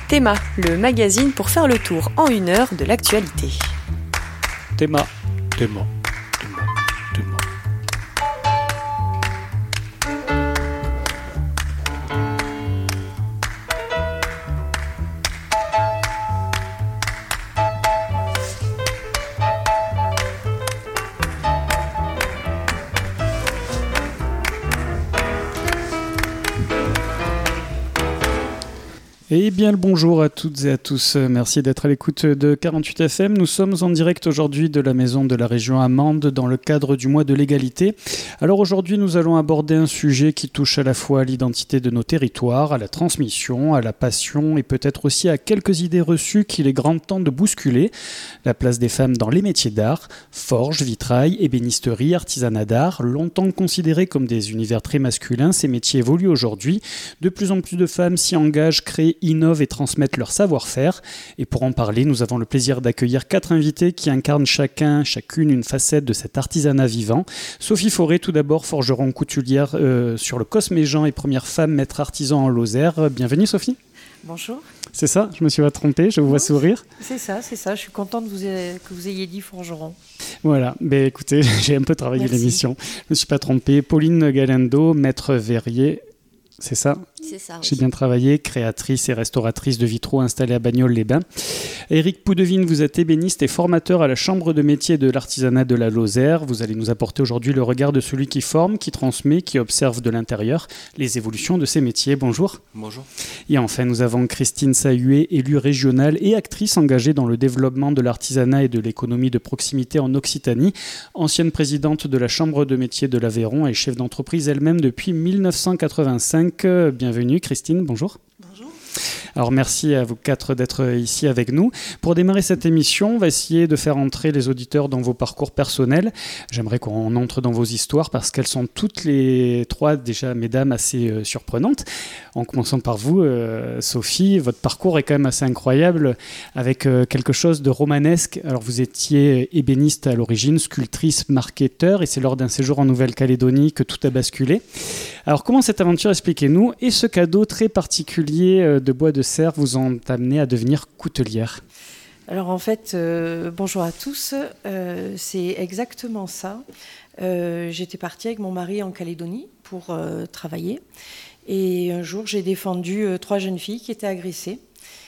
Théma, le magazine pour faire le tour en 1 heure de l'actualité. Théma. Et bien le bonjour à toutes et à tous, merci d'être à l'écoute de 48 FM. Nous sommes en direct aujourd'hui de la maison de la région Amande dans le cadre du mois de l'égalité. Alors aujourd'hui nous allons aborder un sujet qui touche à la fois à l'identité de nos territoires, à la transmission, à la passion et peut-être aussi à quelques idées reçues qu'il est grand temps de bousculer. La place des femmes dans les métiers d'art, forge, vitrail, ébénisterie, artisanat d'art, longtemps considérés comme des univers très masculins, ces métiers évoluent aujourd'hui. De plus en plus de femmes s'y engagent, créent, innovent et transmettent leur savoir-faire. Et pour en parler, nous avons le plaisir d'accueillir 4 invités qui incarnent chacune une facette de cet artisanat vivant. Sophie Fauré, tout d'abord, forgeron couturière sur le Cosméjean et première femme maître artisan en Lozère. Bienvenue Sophie. Bonjour. C'est ça, je me suis pas trompée, je vous vois sourire. C'est ça, je suis contente que vous ayez dit forgeron. Voilà, écoutez, j'ai un peu travaillé l'émission, je ne me suis pas trompée. Pauline Galendo, maître verrier. C'est ça ? C'est ça, oui. J'ai bien travaillé, créatrice et restauratrice de vitraux installée à Bagnoles-les-Bains. Éric Poudevine, vous êtes ébéniste et formateur à la Chambre de métier de l'artisanat de la Lozère. Vous allez nous apporter aujourd'hui le regard de celui qui forme, qui transmet, qui observe de l'intérieur les évolutions de ces métiers. Bonjour. Bonjour. Et enfin, nous avons Christine Sahuet, élue régionale et actrice engagée dans le développement de l'artisanat et de l'économie de proximité en Occitanie, ancienne présidente de la Chambre de métier de l'Aveyron et chef d'entreprise elle-même depuis 1985. Bienvenue Christine, bonjour. Bonjour. Alors merci à vous 4 d'être ici avec nous. Pour démarrer cette émission, on va essayer de faire entrer les auditeurs dans vos parcours personnels. J'aimerais qu'on entre dans vos histoires parce qu'elles sont toutes les 3 déjà, mesdames, assez surprenantes. En commençant par vous, Sophie, votre parcours est quand même assez incroyable avec quelque chose de romanesque. Alors vous étiez ébéniste à l'origine, sculptrice, marketeur et c'est lors d'un séjour en Nouvelle-Calédonie que tout a basculé. Alors comment cette aventure, expliquez-nous, et ce cadeau très particulier de bois de serre vous ont amené à devenir coutelière? Alors en fait, bonjour à tous, c'est exactement ça. J'étais partie avec mon mari en Calédonie pour travailler et un jour j'ai défendu 3 jeunes filles qui étaient agressées.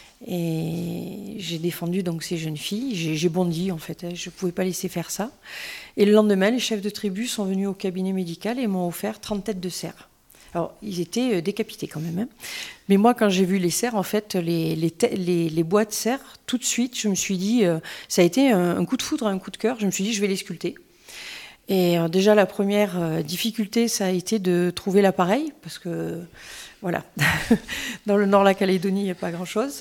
Et j'ai défendu donc ces jeunes filles, j'ai bondi en fait, je ne pouvais pas laisser faire ça. Et le lendemain, les chefs de tribu sont venus au cabinet médical et m'ont offert 30 têtes de cerfs. Alors, ils étaient décapités quand même. Hein. Mais moi, quand j'ai vu les cerfs, en fait, les bois de cerfs, tout de suite, je me suis dit, ça a été un coup de foudre, un coup de cœur, je me suis dit, je vais les sculpter. Et déjà, la première difficulté, ça a été de trouver l'appareil, parce que... Voilà, dans le nord de la Calédonie, il n'y a pas grand-chose.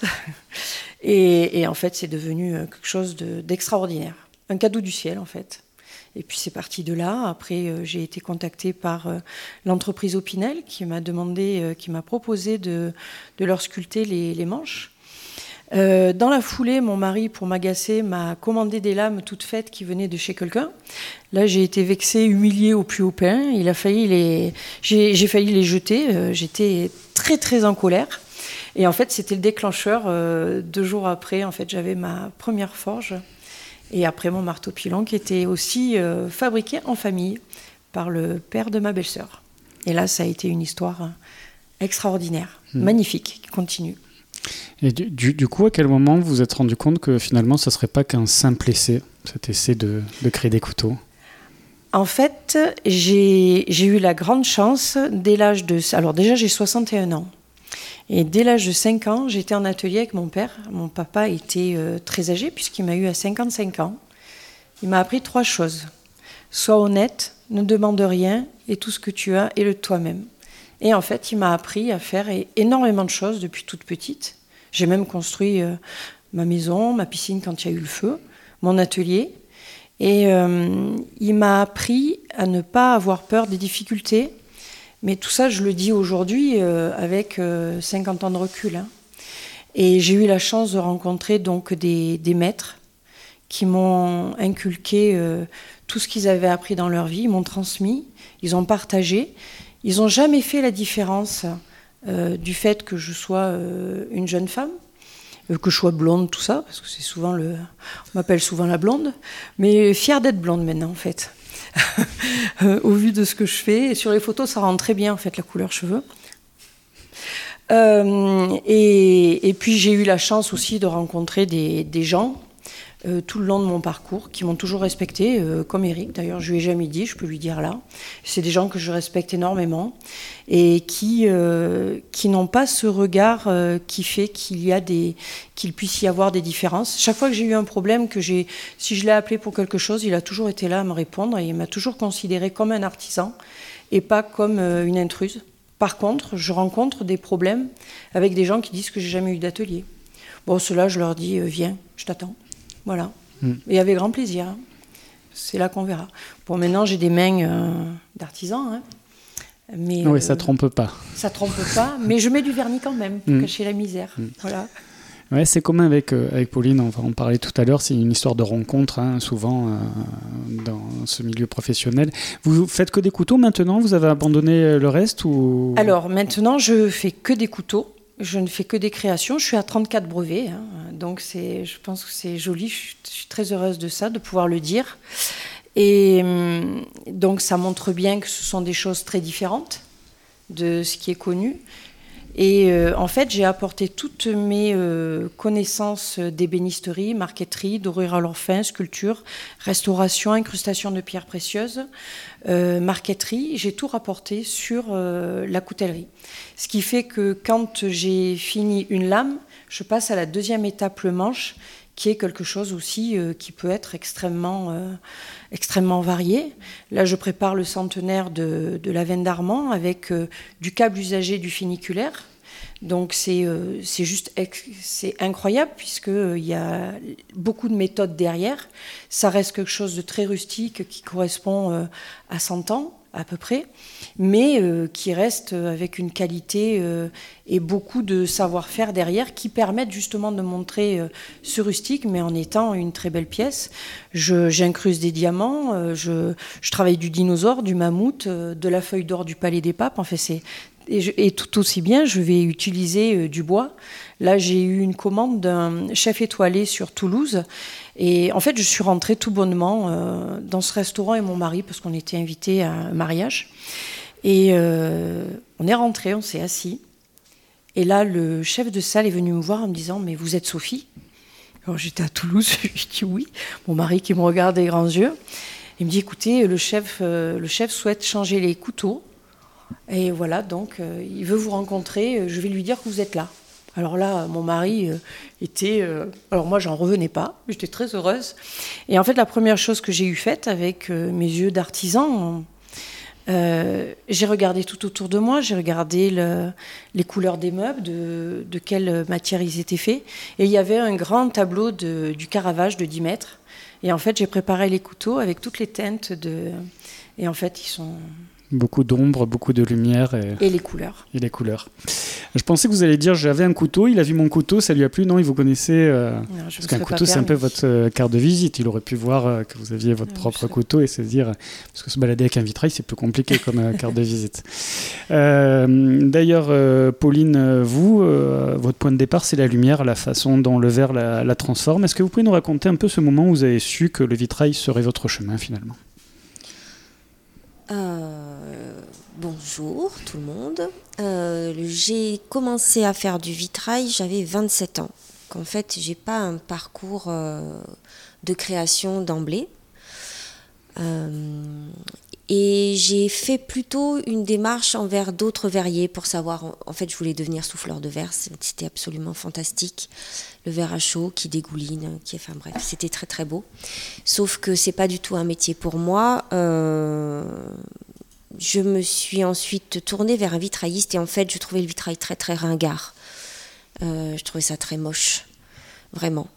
Et en fait, c'est devenu quelque chose d'extraordinaire. Un cadeau du ciel, en fait. Et puis, c'est parti de là. Après, j'ai été contactée par l'entreprise Opinel qui m'a proposé de leur sculpter les manches. Dans la foulée, mon mari, pour m'agacer, m'a commandé des lames toutes faites qui venaient de chez quelqu'un. Là, j'ai été vexée, humiliée au plus haut point. J'ai failli les jeter. J'étais très, très en colère. Et en fait, c'était le déclencheur. 2 jours après, en fait, j'avais ma première forge. Et après, mon marteau pilon qui était aussi fabriqué en famille par le père de ma belle-sœur. Et là, ça a été une histoire extraordinaire, magnifique, qui continue. Et du coup, à quel moment vous vous êtes rendu compte que finalement, ça ne serait pas qu'un simple essai, cet essai de créer des couteaux ? En fait, j'ai eu la grande chance, dès l'âge de... Alors déjà, j'ai 61 ans. Et dès l'âge de 5 ans, j'étais en atelier avec mon père. Mon papa était très âgé, puisqu'il m'a eu à 55 ans. Il m'a appris 3 choses. Sois honnête, ne demande rien, et tout ce que tu as, est le toi-même. Et en fait, il m'a appris à faire énormément de choses depuis toute petite. J'ai même construit ma maison, ma piscine quand il y a eu le feu, mon atelier. Et il m'a appris à ne pas avoir peur des difficultés. Mais tout ça, je le dis aujourd'hui avec 50 ans de recul. Hein. Et j'ai eu la chance de rencontrer donc des maîtres qui m'ont inculqué tout ce qu'ils avaient appris dans leur vie. Ils m'ont transmis, ils ont partagé. Ils n'ont jamais fait la différence du fait que je sois une jeune femme. que je sois blonde, tout ça, parce que c'est souvent on m'appelle souvent la blonde, mais fière d'être blonde maintenant, en fait. Au vu de ce que je fais. Et sur les photos, ça rend très bien, en fait, la couleur cheveux. Et puis, j'ai eu la chance aussi de rencontrer des gens tout le long de mon parcours qui m'ont toujours respecté, comme Eric. D'ailleurs, je lui ai jamais dit, je peux lui dire là. C'est des gens que je respecte énormément et qui n'ont pas ce regard qui fait qu'il puisse y avoir des différences. Chaque fois que j'ai eu un problème, si je l'ai appelé pour quelque chose, il a toujours été là à me répondre et il m'a toujours considéré comme un artisan et pas comme une intruse. Par contre, je rencontre des problèmes avec des gens qui disent que j'ai jamais eu d'atelier. Bon, ceux-là, je leur dis, viens, je t'attends. Voilà. Et avec grand plaisir. Hein. C'est là qu'on verra. Bon, maintenant, j'ai des mains d'artisan. Hein. Mais, oui, ça trompe pas. Ça trompe pas, mais je mets du vernis quand même pour cacher la misère. Voilà. Ouais, c'est commun avec Pauline, on va en parler tout à l'heure, c'est une histoire de rencontre, hein, souvent dans ce milieu professionnel. Vous faites que des couteaux maintenant? Vous avez abandonné le reste ou... Alors, maintenant, je fais que des couteaux. Je ne fais que des créations. Je suis à 34 brevets, hein, donc je pense que c'est joli. Je suis très heureuse de ça, de pouvoir le dire. Et donc, ça montre bien que ce sont des choses très différentes de ce qui est connu. Et en fait, j'ai apporté toutes mes connaissances d'ébénisterie, marqueterie, dorure à l'or fin, sculpture, restauration, incrustation de pierres précieuses, marqueterie. J'ai tout rapporté sur la coutellerie. Ce qui fait que quand j'ai fini une lame, je passe à la deuxième étape, le manche, qui est quelque chose aussi qui peut être extrêmement varié. Là, je prépare le centenaire de la veine d'Armand avec du câble usagé du funiculaire. Donc c'est incroyable puisqu'il y a beaucoup de méthodes derrière. Ça reste quelque chose de très rustique qui correspond à 100 ans à peu près, mais qui reste avec une qualité et beaucoup de savoir-faire derrière qui permettent justement de montrer ce rustique, mais en étant une très belle pièce. J'incruste des diamants, je travaille du dinosaure, du mammouth, de la feuille d'or du Palais des Papes. En fait, et tout aussi bien, je vais utiliser du bois. Là, j'ai eu une commande d'un chef étoilé sur Toulouse. Et en fait, je suis rentrée tout bonnement dans ce restaurant et mon mari, parce qu'on était invités à un mariage. Et on est rentrés, on s'est assis. Et là, le chef de salle est venu me voir en me disant « Mais vous êtes Sophie ?» Alors j'étais à Toulouse, je dis oui. Mon mari qui me regarde des grands yeux. Il me dit « Écoutez, le chef souhaite changer les couteaux. Et voilà, donc il veut vous rencontrer, je vais lui dire que vous êtes là. » Alors là, mon mari était... alors moi, j'en revenais pas, j'étais très heureuse. Et en fait, la première chose que j'ai eu faite avec mes yeux d'artisan, j'ai regardé tout autour de moi, j'ai regardé les couleurs des meubles, de quelle matière ils étaient faits. Et il y avait un grand tableau du Caravage de 10 mètres. Et en fait, j'ai préparé les couteaux avec toutes les teintes Et en fait, ils sont... Beaucoup d'ombre, beaucoup de lumière. Et les couleurs. Et les couleurs. Je pensais que vous alliez dire j'avais un couteau, il a vu mon couteau, ça lui a plu. Non, il vous connaissait. Non, parce qu'un couteau, c'est un peu votre carte de visite. Il aurait pu voir que vous aviez votre propre couteau et se dire. Parce que se balader avec un vitrail, c'est plus compliqué comme carte de visite. D'ailleurs, Pauline, vous, votre point de départ, c'est la lumière, la façon dont le verre la transforme. Est-ce que vous pouvez nous raconter un peu ce moment où vous avez su que le vitrail serait votre chemin finalement ? Bonjour tout le monde. J'ai commencé à faire du vitrail, j'avais 27 ans. En fait, j'ai pas un parcours de création d'emblée. Et j'ai fait plutôt une démarche envers d'autres verriers pour savoir... En fait, je voulais devenir souffleur de verre, c'était absolument fantastique. Le verre à chaud qui dégouline, enfin bref, c'était très très beau. Sauf que c'est pas du tout un métier pour moi. Je me suis ensuite tournée vers un vitrailliste et en fait, je trouvais le vitrail très très ringard. Je trouvais ça très moche, vraiment.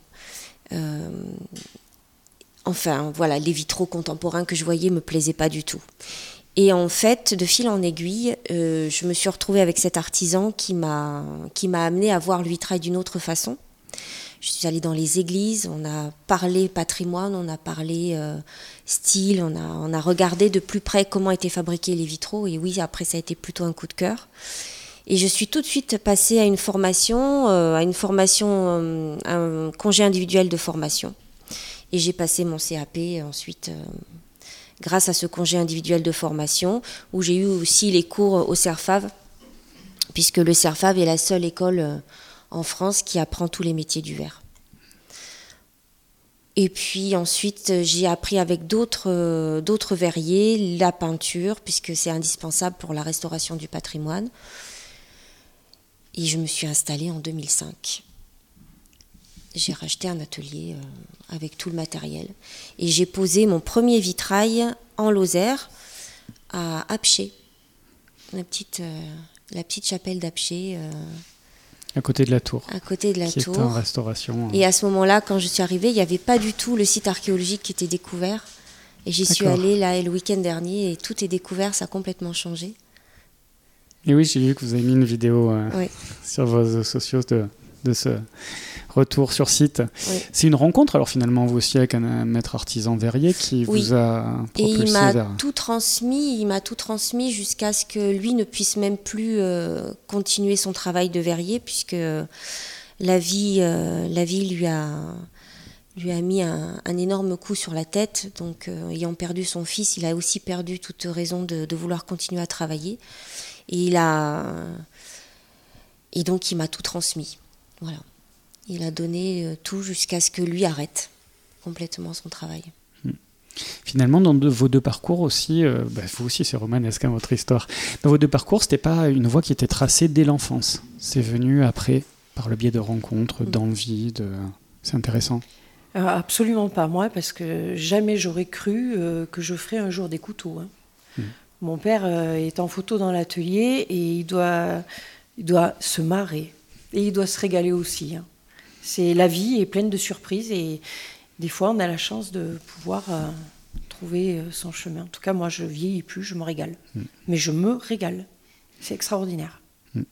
Enfin, voilà, les vitraux contemporains que je voyais me plaisaient pas du tout. Et en fait, de fil en aiguille, je me suis retrouvée avec cet artisan qui m'a amenée à voir le vitrail d'une autre façon. Je suis allée dans les églises, on a parlé patrimoine, on a parlé style, on a regardé de plus près comment étaient fabriqués les vitraux. Et oui, après, ça a été plutôt un coup de cœur. Et je suis tout de suite passée à un congé individuel de formation. Et j'ai passé mon CAP ensuite, grâce à ce congé individuel de formation, où j'ai eu aussi les cours au CERFAV, puisque le CERFAV est la seule école en France qui apprend tous les métiers du verre. Et puis ensuite, j'ai appris avec d'autres verriers la peinture, puisque c'est indispensable pour la restauration du patrimoine. Et je me suis installée en 2005. J'ai racheté un atelier avec tout le matériel. Et j'ai posé mon premier vitrail en Lozère, à Apcher, la petite chapelle d'Apcher. À côté de la tour. À côté de la tour. Qui est en restauration. Et à ce moment-là, quand je suis arrivée, il n'y avait pas du tout le site archéologique qui était découvert. Et j'y suis allée là, le week-end dernier, et tout est découvert, ça a complètement changé. Et oui, j'ai vu que vous avez mis une vidéo sur vos réseaux sociaux de ce retour sur site. Oui. C'est une rencontre, alors finalement, vous aussi, avec un maître artisan verrier qui vous a propulsé il m'a tout transmis jusqu'à ce que lui ne puisse même plus continuer son travail de verrier, puisque la vie lui a mis un énorme coup sur la tête. Donc, ayant perdu son fils, il a aussi perdu toute raison de vouloir continuer à travailler. Et donc, il m'a tout transmis. Voilà. Il a donné tout jusqu'à ce que lui arrête complètement son travail. Finalement, dans vos deux parcours aussi, vous aussi c'est romanesque votre histoire, dans vos deux parcours, c'était pas une voie qui était tracée dès l'enfance. C'est venu après, par le biais de rencontres, d'envie, c'est intéressant. Absolument pas, moi, parce que jamais j'aurais cru que je ferais un jour des couteaux. Mon père est en photo dans l'atelier et il doit se marrer. Et il doit se régaler aussi. C'est, la vie est pleine de surprises et des fois on a la chance de pouvoir trouver son chemin. En tout cas, moi je vieillis plus, je me régale. Mais je me régale. C'est extraordinaire.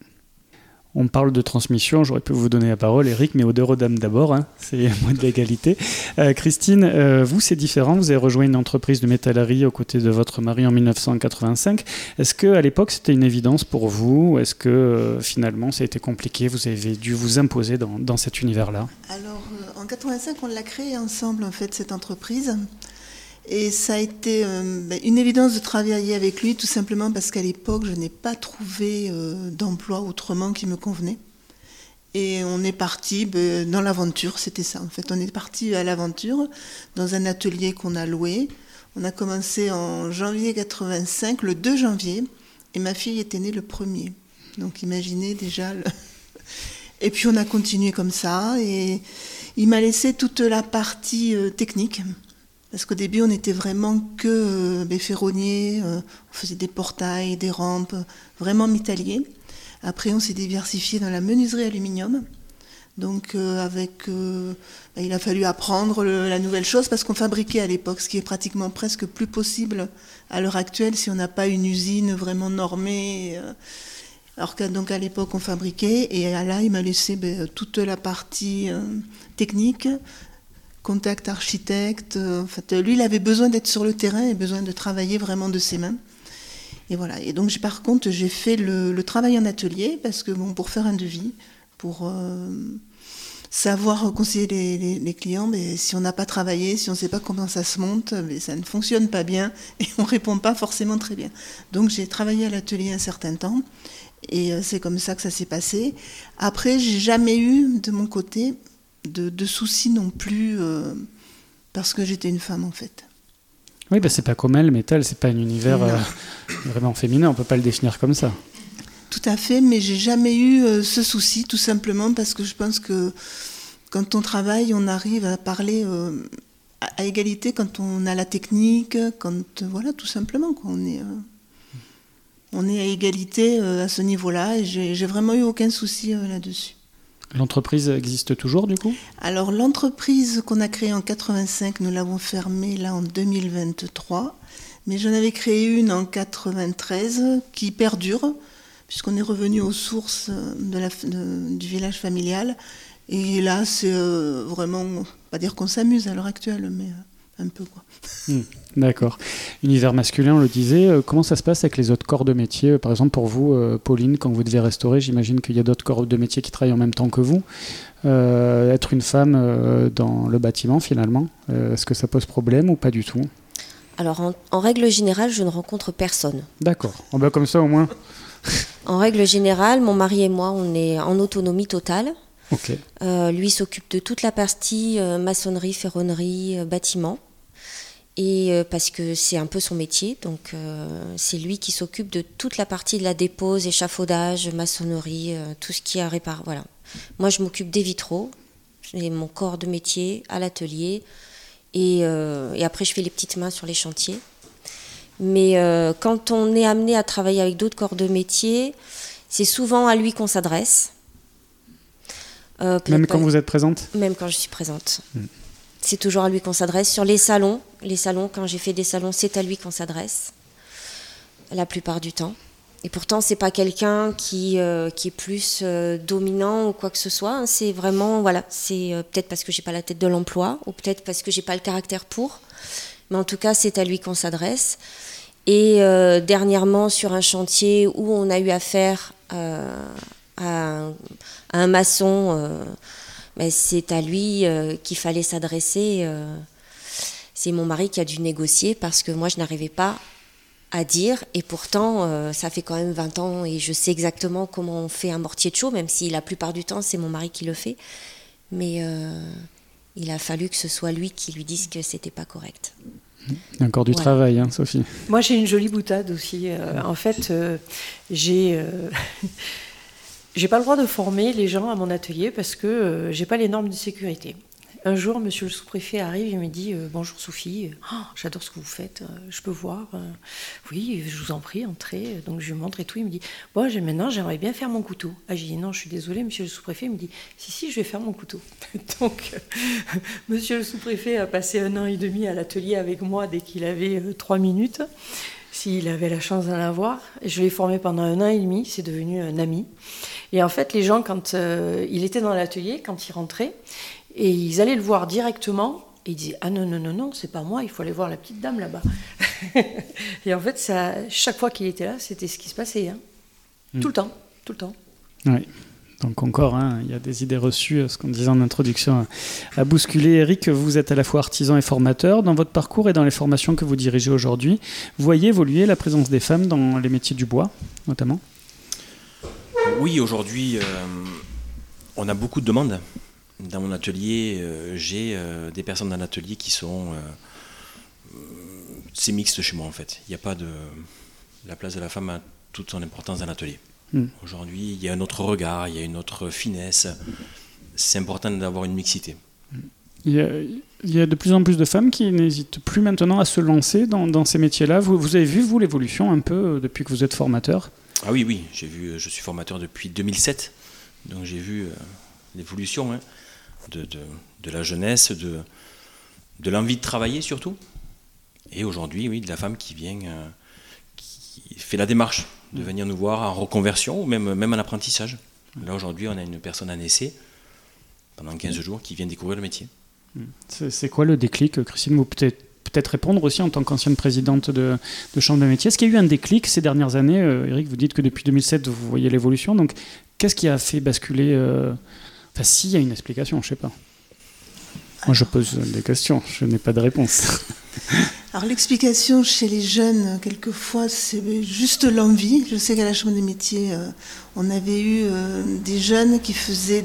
On parle de transmission, j'aurais pu vous donner la parole, Eric, mais honneur aux dames d'abord, c'est moins de l'égalité. Christine, vous, c'est différent, vous avez rejoint une entreprise de métallerie aux côtés de votre mari en 1985. Est-ce qu'à l'époque, c'était une évidence pour vous, ou est-ce que finalement, ça a été compliqué, vous avez dû vous imposer dans cet univers-là? Alors, en 85, on l'a créée ensemble, en fait, cette entreprise. Et ça a été une évidence de travailler avec lui, tout simplement parce qu'à l'époque, je n'ai pas trouvé d'emploi autrement qui me convenait. Et on est parti dans l'aventure, c'était ça en fait. On est parti à l'aventure dans un atelier qu'on a loué. On a commencé en janvier 85, le 2 janvier, et ma fille était née le 1er. Donc imaginez déjà... Et puis on a continué comme ça, et il m'a laissé toute la partie technique. Parce qu'au début, on n'était vraiment que ferronniers, on faisait des portails, des rampes, vraiment métalliers. Après, on s'est diversifié dans la menuiserie aluminium. Donc, il a fallu apprendre la nouvelle chose parce qu'on fabriquait à l'époque, ce qui est pratiquement presque plus possible à l'heure actuelle si on n'a pas une usine vraiment normée. Alors donc à l'époque, on fabriquait. Et là, il m'a laissé toute la partie technique, contact architecte. En fait, lui, il avait besoin d'être sur le terrain et besoin de travailler vraiment de ses mains. Et voilà. Et donc, par contre, j'ai fait le travail en atelier parce que, pour faire un devis, pour savoir conseiller les clients, si on n'a pas travaillé, si on ne sait pas comment ça se monte, ça ne fonctionne pas bien et on ne répond pas forcément très bien. Donc, j'ai travaillé à l'atelier un certain temps et c'est comme ça que ça s'est passé. Après, j'ai jamais eu, de mon côté, de soucis non plus parce que j'étais une femme en fait. Oui, c'est pas comme elle, métal, c'est pas un univers vraiment féminin, on peut pas le définir comme ça. Tout à fait, mais j'ai jamais eu ce souci, tout simplement parce que je pense que quand on travaille, on arrive à parler à égalité quand on a la technique, voilà, tout simplement, quoi, on est à égalité à ce niveau-là et j'ai vraiment eu aucun souci là-dessus. L'entreprise existe toujours, du coup ? Alors, l'entreprise qu'on a créée en 85, nous l'avons fermée là en 2023. Mais j'en avais créé une en 93 qui perdure, puisqu'on est revenu aux sources du village familial. Et là, c'est vraiment, pas dire qu'on s'amuse à l'heure actuelle, mais un peu, quoi. D'accord. Univers masculin, on le disait. Comment ça se passe avec les autres corps de métier? Par exemple, pour vous, Pauline, quand vous devez restaurer, j'imagine qu'il y a d'autres corps de métier qui travaillent en même temps que vous. Être une femme dans le bâtiment, finalement, est-ce que ça pose problème ou pas du tout? Alors, en règle générale, je ne rencontre personne. D'accord. Oh ben, comme ça, au moins. En règle générale, mon mari et moi, on est en autonomie totale. Ok. Lui s'occupe de toute la partie maçonnerie, ferronnerie, bâtiment. Et parce que c'est un peu son métier, donc c'est lui qui s'occupe de toute la partie de la dépose, échafaudage, maçonnerie, tout ce qui est à réparer. Voilà. Moi, je m'occupe des vitraux, j'ai mon corps de métier à l'atelier, et après, je fais les petites mains sur les chantiers. Mais quand on est amené à travailler avec d'autres corps de métier, c'est souvent à lui qu'on s'adresse. Même quand vous êtes présente? Même quand je suis présente. C'est toujours à lui qu'on s'adresse. Sur les salons, quand j'ai fait des salons, c'est à lui qu'on s'adresse, la plupart du temps. Et pourtant, c'est pas quelqu'un qui est plus dominant ou quoi que ce soit. C'est vraiment, voilà, c'est peut-être parce que j'ai pas la tête de l'emploi, ou peut-être parce que j'ai pas le caractère pour. Mais en tout cas, c'est à lui qu'on s'adresse. Et dernièrement, sur un chantier où on a eu affaire à un maçon, mais c'est à lui qu'il fallait s'adresser. C'est mon mari qui a dû négocier parce que moi, je n'arrivais pas à dire. Et pourtant, ça fait quand même 20 ans et je sais exactement comment on fait un mortier de chaux, même si la plupart du temps, c'est mon mari qui le fait. Mais il a fallu que ce soit lui qui lui dise que c'était pas correct. Il y a encore du travail, hein, Sophie. Moi, j'ai une jolie boutade aussi. En fait, j'ai pas le droit de former les gens à mon atelier parce que j'ai pas les normes de sécurité. Un jour, monsieur le sous-préfet arrive et me dit « Bonjour Sophie, j'adore ce que vous faites, je peux voir ?» Oui, je vous en prie, entrez. Donc je lui montre et tout. Il me dit « Bon, maintenant, j'aimerais bien faire mon couteau. » Ah, j'ai dit « Non, je suis désolée, monsieur le sous-préfet. » Il me dit « Si, je vais faire mon couteau. » Donc, monsieur le sous-préfet a passé 1 an et demi à l'atelier avec moi dès qu'il avait 3 minutes. S'il avait la chance d'en avoir. Je l'ai formé pendant 1 an et demi, c'est devenu un ami. Et en fait, les gens, quand il était dans l'atelier, quand il rentrait, et ils allaient le voir directement, et ils disaient « Ah non, c'est pas moi, il faut aller voir la petite dame là-bas. » Et en fait, ça, chaque fois qu'il était là, c'était ce qui se passait. Hein. Tout le temps. Oui. Donc encore, hein, il y a des idées reçues, ce qu'on disait en introduction, à bousculer. Eric, vous êtes à la fois artisan et formateur. Dans votre parcours et dans les formations que vous dirigez aujourd'hui, vous voyez évoluer la présence des femmes dans les métiers du bois, notamment? Oui, aujourd'hui, on a beaucoup de demandes. Dans mon atelier, j'ai des personnes dans l'atelier qui sont... c'est mixte chez moi, en fait. Il n'y a pas de... La place de la femme a toute son importance dans l'atelier. Aujourd'hui, il y a un autre regard, il y a une autre finesse. C'est important d'avoir une mixité. Il y a de plus en plus de femmes qui n'hésitent plus maintenant à se lancer dans ces métiers-là. Vous avez vu, vous, l'évolution un peu depuis que vous êtes formateur? Ah oui, j'ai vu, je suis formateur depuis 2007. Donc j'ai vu l'évolution de la jeunesse, de l'envie de travailler surtout. Et aujourd'hui, oui, de la femme qui vient, qui fait la démarche de venir nous voir en reconversion ou même en apprentissage. Là, aujourd'hui, on a une personne en essai pendant 15 jours qui vient découvrir le métier. C'est quoi le déclic, Christine? Vous peut-être répondre aussi en tant qu'ancienne présidente de chambre de métier. Est-ce qu'il y a eu un déclic ces dernières années? Eric, vous dites que depuis 2007, vous voyez l'évolution. Donc, qu'est-ce qui a fait basculer Enfin, s'il y a une explication, je ne sais pas. Moi, je pose des questions, je n'ai pas de réponse. Alors l'explication chez les jeunes, quelquefois, c'est juste l'envie. Je sais qu'à la Chambre des métiers, on avait eu des jeunes qui faisaient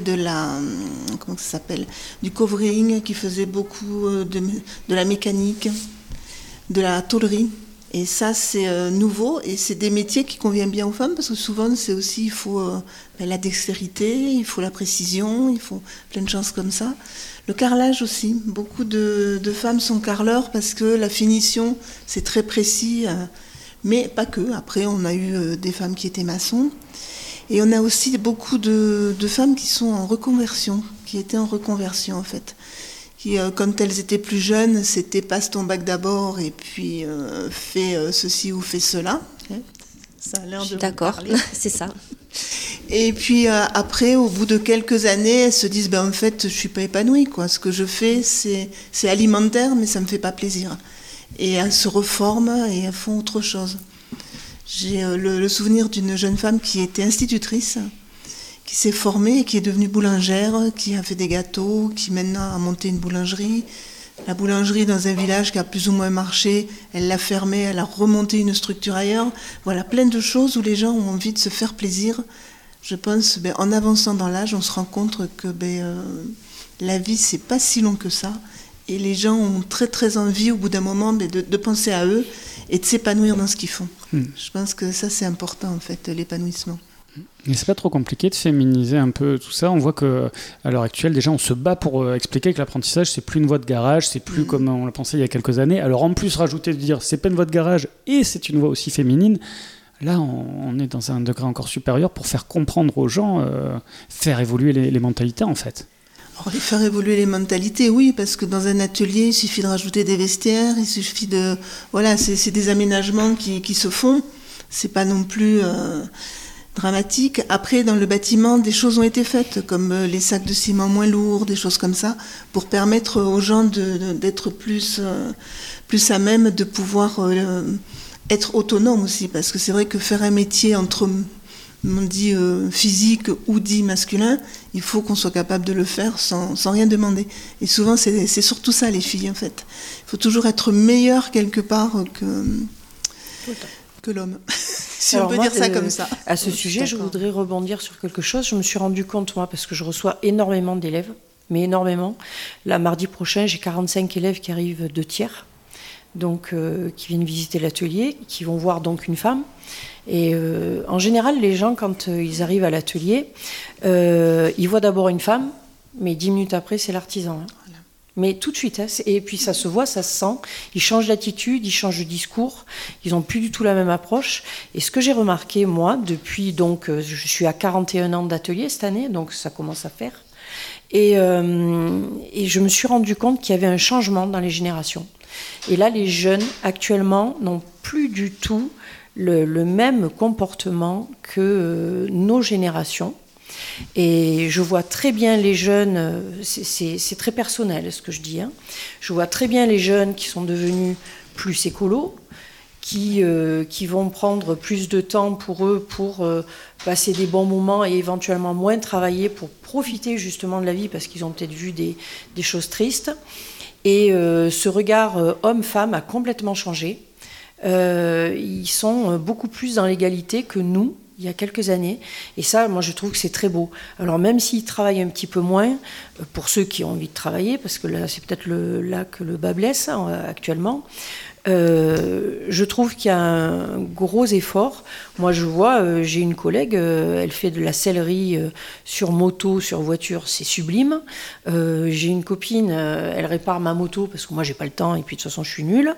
du covering, qui faisaient beaucoup de la mécanique, de la tôlerie. Et ça, c'est nouveau et c'est des métiers qui conviennent bien aux femmes parce que souvent, c'est aussi, il faut la dextérité, il faut la précision, il faut plein de choses comme ça. Le carrelage aussi. Beaucoup de femmes sont carreleurs parce que la finition, c'est très précis, mais pas que. Après, on a eu des femmes qui étaient maçons. Et on a aussi beaucoup de femmes qui sont en reconversion, qui étaient en reconversion en fait. Qui, quand elles étaient plus jeunes, c'était passe ton bac d'abord et puis fais ceci ou fais cela. Ça a l'air de d'accord, c'est ça. Et puis après, au bout de quelques années, elles se disent en fait, je suis pas épanouie, quoi. Ce que je fais, c'est alimentaire, mais ça me fait pas plaisir. Et elles se reforment et elles font autre chose. J'ai le souvenir d'une jeune femme qui était institutrice, qui s'est formée et qui est devenue boulangère, qui a fait des gâteaux, qui maintenant a monté une boulangerie. La boulangerie dans un village qui a plus ou moins marché, elle l'a fermée, elle a remonté une structure ailleurs. Voilà, plein de choses où les gens ont envie de se faire plaisir. Je pense, en avançant dans l'âge, on se rend compte que la vie, c'est pas si long que ça. Et les gens ont très très envie, au bout d'un moment, de penser à eux et de s'épanouir dans ce qu'ils font. Je pense que ça, c'est important, en fait, l'épanouissement. Mais c'est pas trop compliqué de féminiser un peu tout ça. On voit que à l'heure actuelle, déjà, on se bat pour expliquer que l'apprentissage, c'est plus une voie de garage, c'est plus comme on l'a pensé il y a quelques années. Alors en plus, rajouter de dire c'est pas une voie de garage et c'est une voie aussi féminine. Là, on est dans un degré encore supérieur pour faire comprendre aux gens, faire évoluer les mentalités en fait. Alors, faire évoluer les mentalités, oui, parce que dans un atelier, il suffit de rajouter des vestiaires, il suffit de... Voilà, c'est des aménagements qui se font. C'est pas non plus dramatique. Après, dans le bâtiment, des choses ont été faites, comme les sacs de ciment moins lourds, des choses comme ça, pour permettre aux gens d'être plus à même de pouvoir être autonomes aussi. Parce que c'est vrai que faire un métier entre... on dit physique ou dit masculin, il faut qu'on soit capable de le faire sans rien demander. Et souvent, c'est surtout ça, les filles, en fait. Il faut toujours être meilleur quelque part que l'homme, si on peut dire ça comme ça. À ce sujet, je voudrais rebondir sur quelque chose. Je me suis rendu compte, moi, parce que je reçois énormément d'élèves, mais énormément. Là, mardi prochain, j'ai 45 élèves qui arrivent de tiers, donc qui viennent visiter l'atelier, qui vont voir donc une femme. Et en général, les gens, quand ils arrivent à l'atelier, ils voient d'abord une femme, mais 10 minutes après, c'est l'artisan. Hein. Voilà. Mais tout de suite, hein, et puis ça se voit, ça se sent. Ils changent d'attitude, ils changent de discours, ils n'ont plus du tout la même approche. Et ce que j'ai remarqué, moi, depuis, donc, je suis à 41 ans d'atelier cette année, donc ça commence à faire. Et je me suis rendu compte qu'il y avait un changement dans les générations. Et là, les jeunes, actuellement, n'ont plus du tout le même comportement que nos générations. Et je vois très bien les jeunes, c'est très personnel ce que je dis, hein. Je vois très bien les jeunes qui sont devenus plus écolos, qui vont prendre plus de temps pour eux pour passer des bons moments et éventuellement moins travailler pour profiter justement de la vie parce qu'ils ont peut-être vu des choses tristes. Et ce regard homme-femme a complètement changé. Ils sont beaucoup plus dans l'égalité que nous, il y a quelques années. Et ça, moi, je trouve que c'est très beau. Alors, même s'ils travaillent un petit peu moins, pour ceux qui ont envie de travailler, parce que là, c'est peut-être là que le bas blesse actuellement, je trouve qu'il y a un gros effort. Moi, je vois, j'ai une collègue, elle fait de la sellerie sur moto, sur voiture, c'est sublime. J'ai une copine, elle répare ma moto parce que moi, j'ai pas le temps et puis de toute façon, je suis nulle.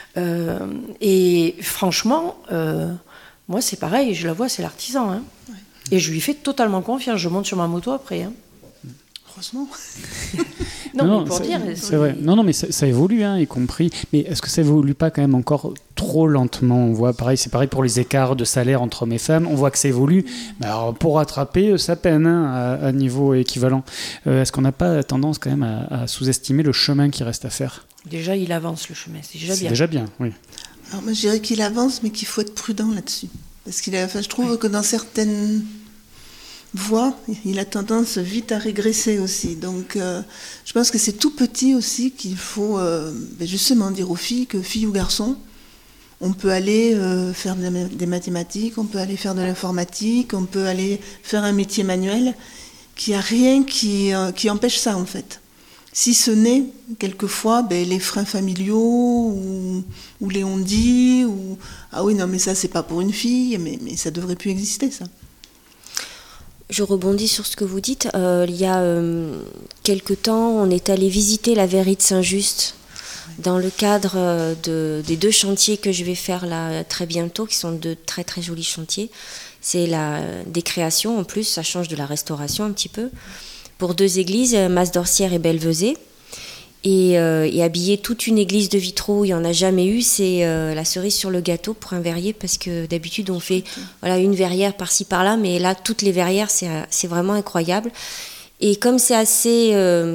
Et franchement, moi, c'est pareil, je la vois, c'est l'artisan. Hein. Ouais. Et je lui fais totalement confiance. Je monte sur ma moto après. Hein. Heureusement. Non, pour dire. C'est vrai. Non, mais ça évolue, hein, y compris. Mais est-ce que ça évolue pas quand même encore trop lentement ? On voit pareil, c'est pareil pour les écarts de salaire entre hommes et femmes. On voit que ça évolue. Mais alors, pour rattraper, ça peine hein, à niveau équivalent. Est-ce qu'on n'a pas tendance quand même à sous-estimer le chemin qui reste à faire ? Déjà, il avance le chemin. C'est déjà bien. C'est déjà bien, oui. Alors moi, je dirais qu'il avance, mais qu'il faut être prudent là-dessus. Parce je trouve que dans certaines voies, il a tendance vite à régresser aussi. Donc, je pense que c'est tout petit aussi qu'il faut justement dire aux filles que, filles ou garçons, on peut aller faire des mathématiques, on peut aller faire de l'informatique, on peut aller faire un métier manuel, qu'il n'y a rien qui empêche ça, en fait. Si ce n'est, quelquefois, les freins familiaux ou les on-dit, ou « Ah oui, non, mais ça, c'est pas pour une fille, mais ça devrait plus exister, ça. » Je rebondis sur ce que vous dites. Il y a quelque temps, on est allé visiter la verrerie de Saint-Just dans le cadre des 2 chantiers que je vais faire là très bientôt, qui sont 2 très très jolis chantiers. C'est des créations, en plus, ça change de la restauration un petit peu. Pour 2 églises, Mas d'Orcières et Belvezé. Et habiller toute une église de vitraux, il n'y en a jamais eu, c'est la cerise sur le gâteau pour un verrier, parce que d'habitude on fait une verrière par-ci par-là, mais là toutes les verrières c'est vraiment incroyable. Et comme c'est assez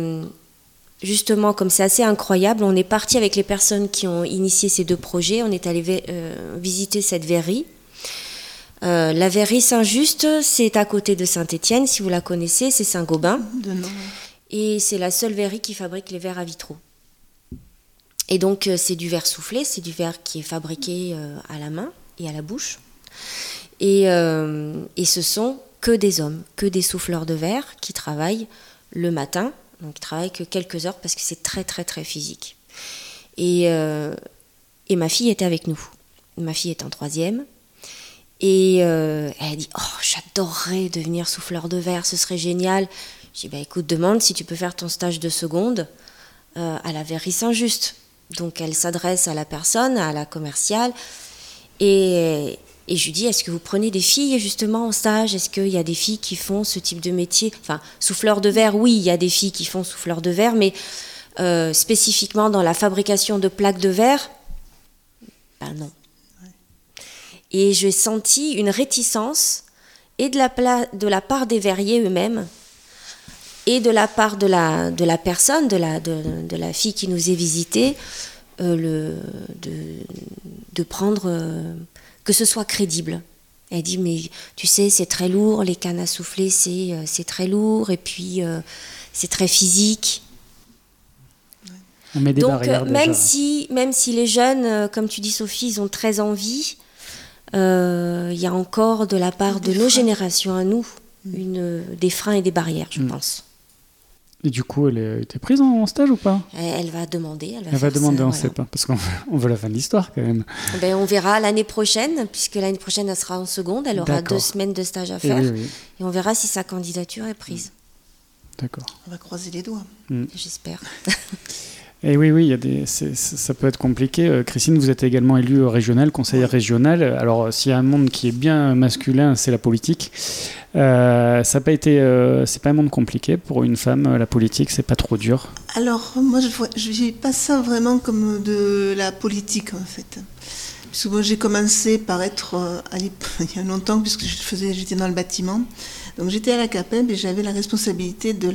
incroyable, on est parti avec les personnes qui ont initié ces 2 projets, on est allé visiter cette verrerie. La verrerie Saint-Just, c'est à côté de Saint-Étienne, si vous la connaissez, c'est Saint-Gobain. De nom. Et c'est la seule verrerie qui fabrique les verres à vitraux. Et donc, c'est du verre soufflé, c'est du verre qui est fabriqué à la main et à la bouche. Et ce sont que des hommes, que des souffleurs de verre qui travaillent le matin. Donc, ils travaillent que quelques heures parce que c'est très, très, très physique. Et ma fille était avec nous. Ma fille est en 3e. Et elle a dit « Oh, j'adorerais devenir souffleur de verre, ce serait génial !» J'ai dit, écoute, demande si tu peux faire ton stage de seconde à la verrerie Saint-Just. Donc, elle s'adresse à la personne, à la commerciale, et je lui dis, est-ce que vous prenez des filles justement en stage ? Est-ce qu'il y a des filles qui font ce type de métier ? Enfin, souffleur de verre, oui, il y a des filles qui font souffleur de verre, mais spécifiquement dans la fabrication de plaques de verre, ben non. Et j'ai senti une réticence, et de la part des verriers eux-mêmes, et de la part de la personne, de la fille qui nous est visitée, de prendre, que ce soit crédible. Elle dit, mais tu sais, c'est très lourd, les cannes à souffler, c'est très lourd, et puis c'est très physique. On met des barrières donc, même déjà. si les jeunes, comme tu dis Sophie, ils ont très envie, il y a encore de la part de nos générations à nous, des freins et des barrières, je pense. Et du coup, elle a été prise en stage ou pas ? Elle va demander. Elle va demander, on ne sait pas, parce qu'on veut la fin de l'histoire quand même. Ben, on verra l'année prochaine, puisque l'année prochaine, elle sera en seconde. Elle aura 2 semaines de stage à faire. Oui. Et on verra si sa candidature est prise. D'accord. On va croiser les doigts. J'espère. Et oui, ça peut être compliqué. Christine, vous êtes également élue régionale, conseillère régionale. Alors, s'il y a un monde qui est bien masculin, c'est la politique. Ça n'a pas été, c'est pas un monde compliqué pour une femme. La politique, c'est pas trop dur. Alors, moi, je vis pas ça vraiment comme de la politique, en fait. Parce que moi, j'ai commencé par être, il y a longtemps, puisque j'étais dans le bâtiment. Donc, j'étais à la CAPEB et j'avais la responsabilité de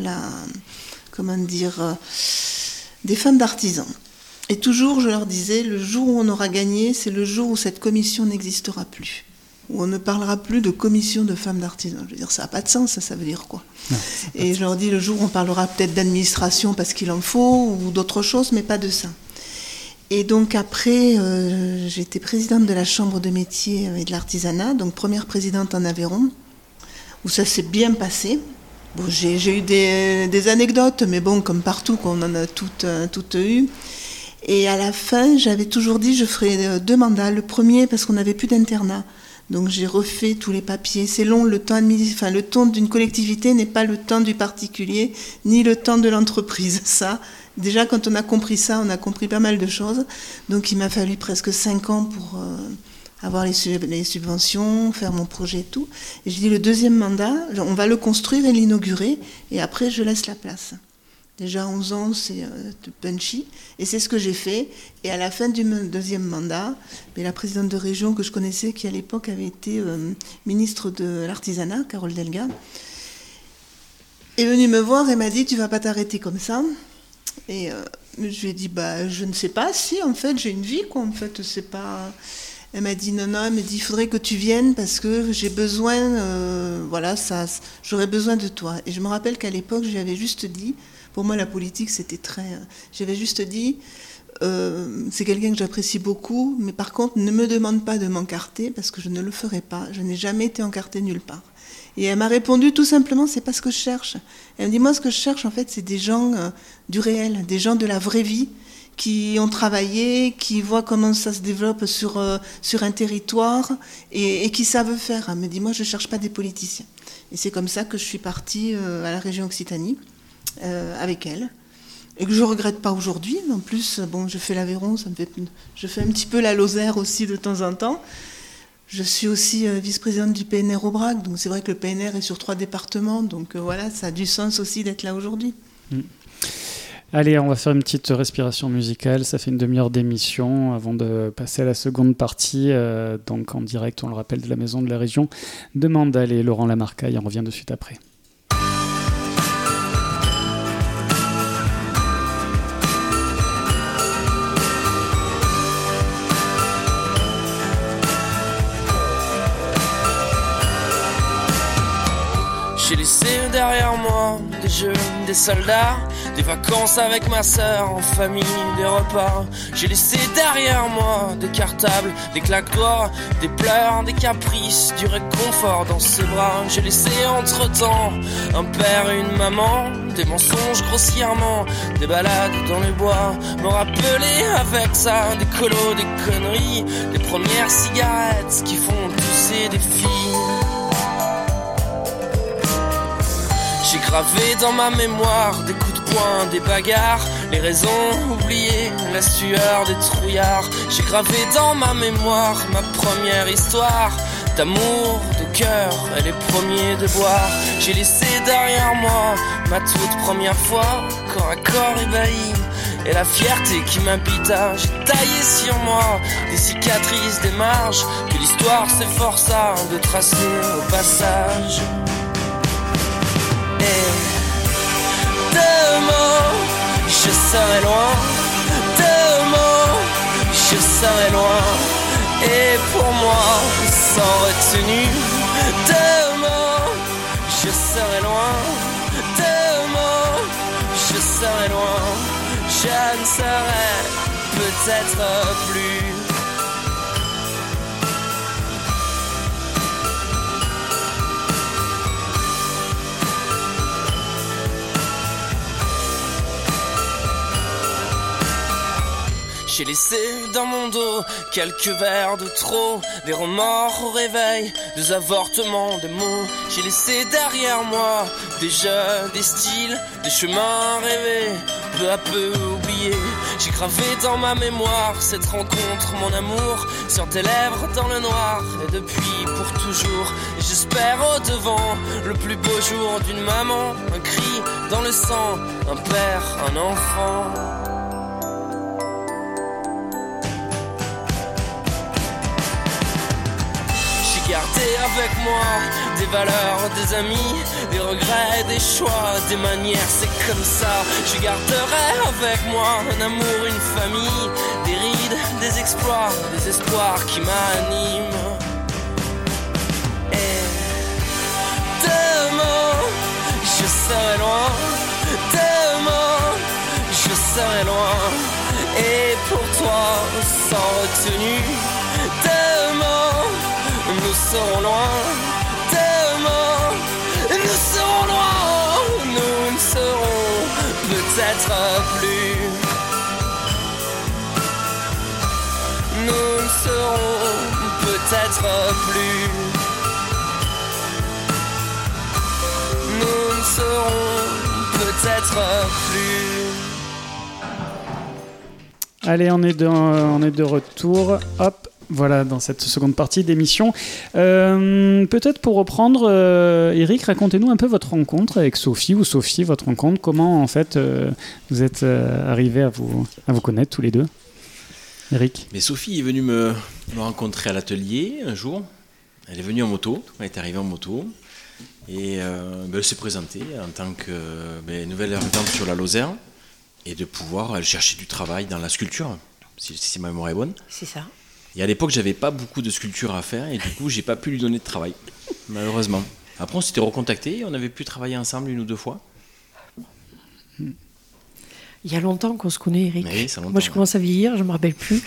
des femmes d'artisans. Et toujours, je leur disais, le jour où on aura gagné, c'est le jour où cette commission n'existera plus. Où on ne parlera plus de commission de femmes d'artisans. Je veux dire, ça n'a pas de sens, ça veut dire quoi ? Non, et je leur dis, le jour où on parlera peut-être d'administration parce qu'il en faut, ou d'autres choses, mais pas de ça. Et donc après, j'ai été présidente de la Chambre de métier et de l'artisanat, donc première présidente en Aveyron, où ça s'est bien passé. Bon, j'ai eu des anecdotes, mais bon, comme partout, on en a toutes eues. Et à la fin, j'avais toujours dit, je ferai 2 mandats. Le premier, parce qu'on n'avait plus d'internat. Donc j'ai refait tous les papiers. C'est long, le temps d'une collectivité n'est pas le temps du particulier, ni le temps de l'entreprise. Ça, déjà, quand on a compris ça, on a compris pas mal de choses. Donc il m'a fallu presque 5 ans pour avoir les subventions, faire mon projet et tout. Et j'ai dit, le 2e mandat, on va le construire et l'inaugurer, et après, je laisse la place. Déjà 11 ans, c'est punchy, et c'est ce que j'ai fait. Et à la fin du 2e mandat, la présidente de région que je connaissais, qui à l'époque avait été ministre de l'artisanat, Carole Delga, est venue me voir et m'a dit, tu vas pas t'arrêter comme ça. Et je lui ai dit, je ne sais pas, si en fait j'ai une vie, quoi, en fait, c'est pas... Elle m'a dit non, elle m'a dit, il faudrait que tu viennes parce que j'ai besoin, j'aurais besoin de toi. Et je me rappelle qu'à l'époque, j'avais juste dit, pour moi la politique c'était j'avais juste dit, c'est quelqu'un que j'apprécie beaucoup, mais par contre ne me demande pas de m'encarter parce que je ne le ferai pas, je n'ai jamais été encartée nulle part. Et elle m'a répondu tout simplement, c'est pas ce que je cherche. Elle me dit, moi ce que je cherche en fait c'est des gens du réel, des gens de la vraie vie, qui ont travaillé, qui voient comment ça se développe sur un territoire et qui savent faire. Elle me dit, moi je ne cherche pas des politiciens. Et c'est comme ça que je suis partie à la région Occitanie avec elle. Et que je ne regrette pas aujourd'hui. En plus, bon, je fais l'Aveyron, je fais un petit peu la Lozère aussi de temps en temps. Je suis aussi vice-présidente du PNR Aubrac, donc c'est vrai que le PNR est sur 3 départements, donc voilà, ça a du sens aussi d'être là aujourd'hui. Allez, on va faire une petite respiration musicale. Ça fait une demi-heure d'émission avant de passer à la seconde partie. Donc en direct, on le rappelle, de la Maison de la Région de Mandal et Laurent Lamarcaille. On revient de suite après. J'ai laissé derrière moi des jeux, des soldats, des vacances avec ma sœur, en famille, des repas. J'ai laissé derrière moi des cartables, des claques-doigts, des pleurs, des caprices, du réconfort dans ses bras. J'ai laissé entre-temps un père et une maman, des mensonges grossièrement, des balades dans les bois. Me rappeler avec ça des colos, des conneries, des premières cigarettes qui font tousser des filles. J'ai gravé dans ma mémoire des coups de poing, des bagarres, les raisons oubliées, la sueur des trouillards. J'ai gravé dans ma mémoire ma première histoire d'amour, de cœur et les premiers devoirs. J'ai laissé derrière moi ma toute première fois, corps à corps ébahi, et la fierté qui m'habita. J'ai taillé sur moi des cicatrices, des marges que l'histoire s'efforça de tracer au passage. Demain, je serai loin. Demain, je serai loin. Et pour moi, sans retenue. Demain, je serai loin. Demain, je serai loin. Je ne serai peut-être plus. J'ai laissé dans mon dos quelques vers de trop, des remords au réveil, des avortements de mots. J'ai laissé derrière moi des jeux, des styles, des chemins rêvés, peu à peu oubliés. J'ai gravé dans ma mémoire cette rencontre, mon amour, sur tes lèvres dans le noir, et depuis pour toujours. Et j'espère au devant le plus beau jour d'une maman, un cri dans le sang, un père, un enfant. Gardé avec moi des valeurs, des amis, des regrets, des choix, des manières, c'est comme ça. Je garderai avec moi un amour, une famille, des rides, des exploits, des espoirs qui m'animent. Et demain, je serai loin. Demain, je serai loin. Et pour toi, sans retenue. Demain, nous serons loin, demain, nous serons loin, nous ne serons peut-être plus. Nous ne serons peut-être plus. Nous ne serons peut-être plus. Allez, on est de retour. Hop. Voilà, dans cette seconde partie d'émission. Peut-être pour reprendre, Eric, racontez-nous un peu votre rencontre avec Sophie, ou Sophie, votre rencontre. Comment, en fait, vous êtes arrivés à vous connaître tous les deux, Eric? Mais Sophie est venue me rencontrer à l'atelier un jour. Elle est venue en moto, elle est arrivée en moto. Et elle s'est présentée en tant que nouvelle arrivante sur la Lozère. Et de pouvoir chercher du travail dans la sculpture, si ma mémoire est bonne. C'est ça. Et à l'époque, j'avais pas beaucoup de sculptures à faire et du coup, j'ai pas pu lui donner de travail, malheureusement. Après, on s'était recontactés et on avait pu travailler ensemble 1 ou 2 fois. Il y a longtemps qu'on se connaît, Eric. Oui, ça longtemps, moi, je commence à vieillir, je me rappelle plus.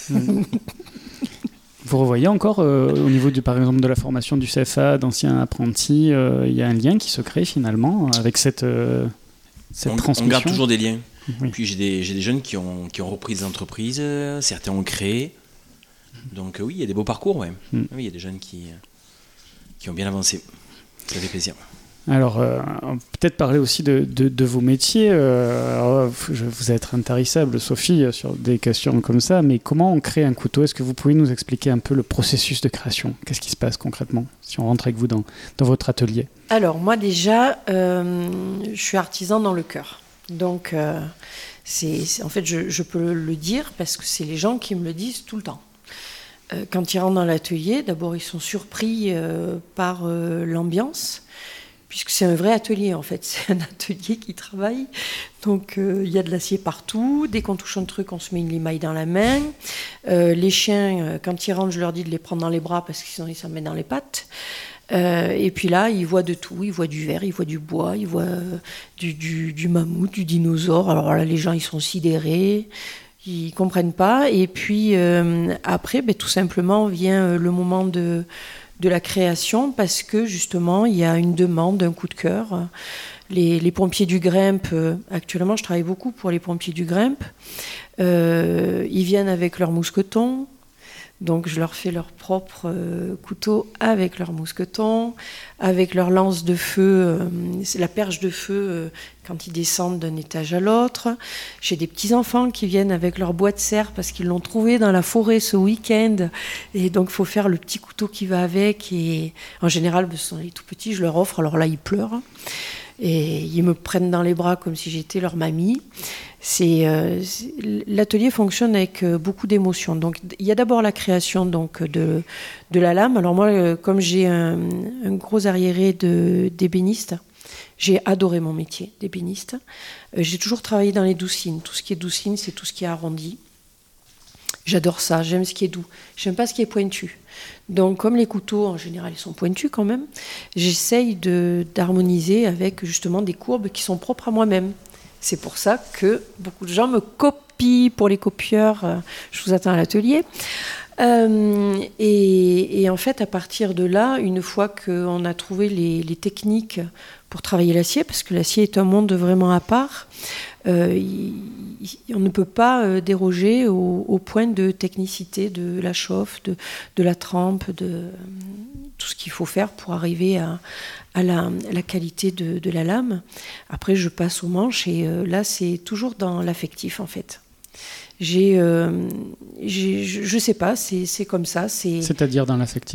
Vous revoyez encore, au niveau, par exemple, de la formation du CFA, d'anciens apprentis, il y a un lien qui se crée finalement avec cette transmission. On garde toujours des liens. Oui. Puis j'ai des jeunes qui ont repris des entreprises, certains ont créé. Donc oui, il y a des beaux parcours, ouais. Oui, il y a des jeunes qui ont bien avancé. Ça fait plaisir. Alors, peut-être parler aussi de vos métiers. Vous êtes intarissable, Sophie, sur des questions comme ça, mais comment on crée un couteau? Est-ce que vous pouvez nous expliquer un peu le processus de création? Qu'est-ce qui se passe concrètement si on rentre avec vous dans votre atelier? Alors, moi déjà, je suis artisan dans le cœur. Donc, en fait, je peux le dire parce que c'est les gens qui me le disent tout le temps. Quand ils rentrent dans l'atelier, d'abord, ils sont surpris par l'ambiance, puisque c'est un vrai atelier, en fait. C'est un atelier qui travaille. Donc, il y a de l'acier partout. Dès qu'on touche un truc, on se met une limaille dans la main. Les chiens, quand ils rentrent, je leur dis de les prendre dans les bras parce que sinon, ils s'en mettent dans les pattes. Et puis là, ils voient de tout. Ils voient du verre, ils voient du bois, ils voient du mammouth, du dinosaure. Alors là, les gens, ils sont sidérés. Ils ne comprennent pas. Et puis, après, tout simplement, vient le moment de la création parce que, justement, il y a une demande, un coup de cœur. Les pompiers du Grimpe, actuellement, je travaille beaucoup pour les pompiers du Grimpe. Ils viennent avec leurs mousquetons. Donc, je leur fais leur propre couteau avec leurs mousquetons, avec leur lance de feu, c'est la perche de feu quand ils descendent d'un étage à l'autre. J'ai des petits-enfants qui viennent avec leur bois de serre parce qu'ils l'ont trouvé dans la forêt ce week-end. Et donc, il faut faire le petit couteau qui va avec. Et en général, ce sont les tout petits, je leur offre. Alors là, ils pleurent. Et ils me prennent dans les bras comme si j'étais leur mamie. L'atelier fonctionne avec beaucoup d'émotions. Donc, il y a d'abord la création donc, de la lame. Alors moi, comme j'ai un gros arriéré d'ébéniste, j'ai adoré mon métier d'ébéniste. J'ai toujours travaillé dans les doucines. Tout ce qui est doucine, c'est tout ce qui est arrondi. J'adore ça, j'aime ce qui est doux. J'aime pas ce qui est pointu. Donc, comme les couteaux, en général, ils sont pointus quand même, j'essaye d'harmoniser avec justement des courbes qui sont propres à moi-même. C'est pour ça que beaucoup de gens me copient pour les copieurs. Je vous attends à l'atelier. Et en fait, à partir de là, une fois qu'on a trouvé les techniques pour travailler l'acier, parce que l'acier est un monde vraiment à part, on ne peut pas déroger au point de technicité de la chauffe, de la trempe, de tout ce qu'il faut faire pour arriver à la qualité de la lame. Après, je passe aux manches et là, c'est toujours dans l'affectif, en fait. Je sais pas, c'est comme ça. C'est-à-dire dans l'affectif ?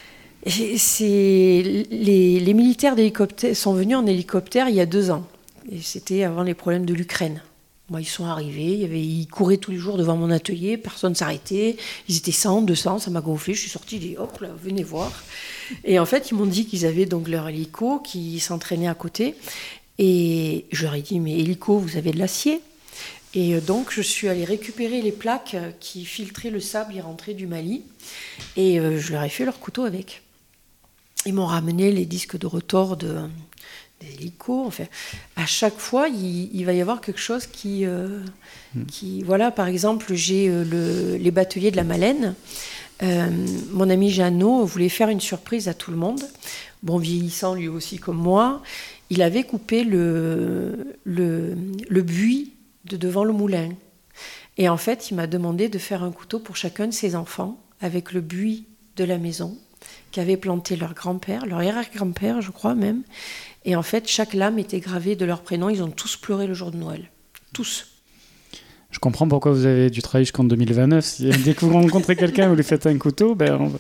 Les militaires d'hélicoptère sont venus en hélicoptère il y a 2 ans. Et c'était avant les problèmes de l'Ukraine. Moi, ils sont arrivés, ils couraient tous les jours devant mon atelier, personne ne s'arrêtait. Ils étaient 100, 200, ça m'a gonflé. Je suis sortie, j'ai dit hop là, venez voir. Et en fait, ils m'ont dit qu'ils avaient donc leur hélico qui s'entraînait à côté. Et je leur ai dit, mais hélico, vous avez de l'acier ? Et donc, je suis allée récupérer les plaques qui filtraient le sable et rentraient du Mali. Et je leur ai fait leur couteau avec. Ils m'ont ramené les disques de rotor des hélicos. Enfin, à chaque fois, il va y avoir quelque chose qui voilà, par exemple, j'ai les bateliers de la Malène. Mon ami Jeannot voulait faire une surprise à tout le monde. Bon, vieillissant lui aussi comme moi, il avait coupé le buis de devant le moulin. Et en fait, il m'a demandé de faire un couteau pour chacun de ses enfants avec le buis de la maison qu'avait planté leur grand-père, leur arrière-grand-père, je crois même. Et en fait, chaque lame était gravée de leur prénom. Ils ont tous pleuré le jour de Noël. Tous. Je comprends pourquoi vous avez dû travailler jusqu'en 2029. Dès que vous rencontrez quelqu'un et vous lui faites un couteau, combien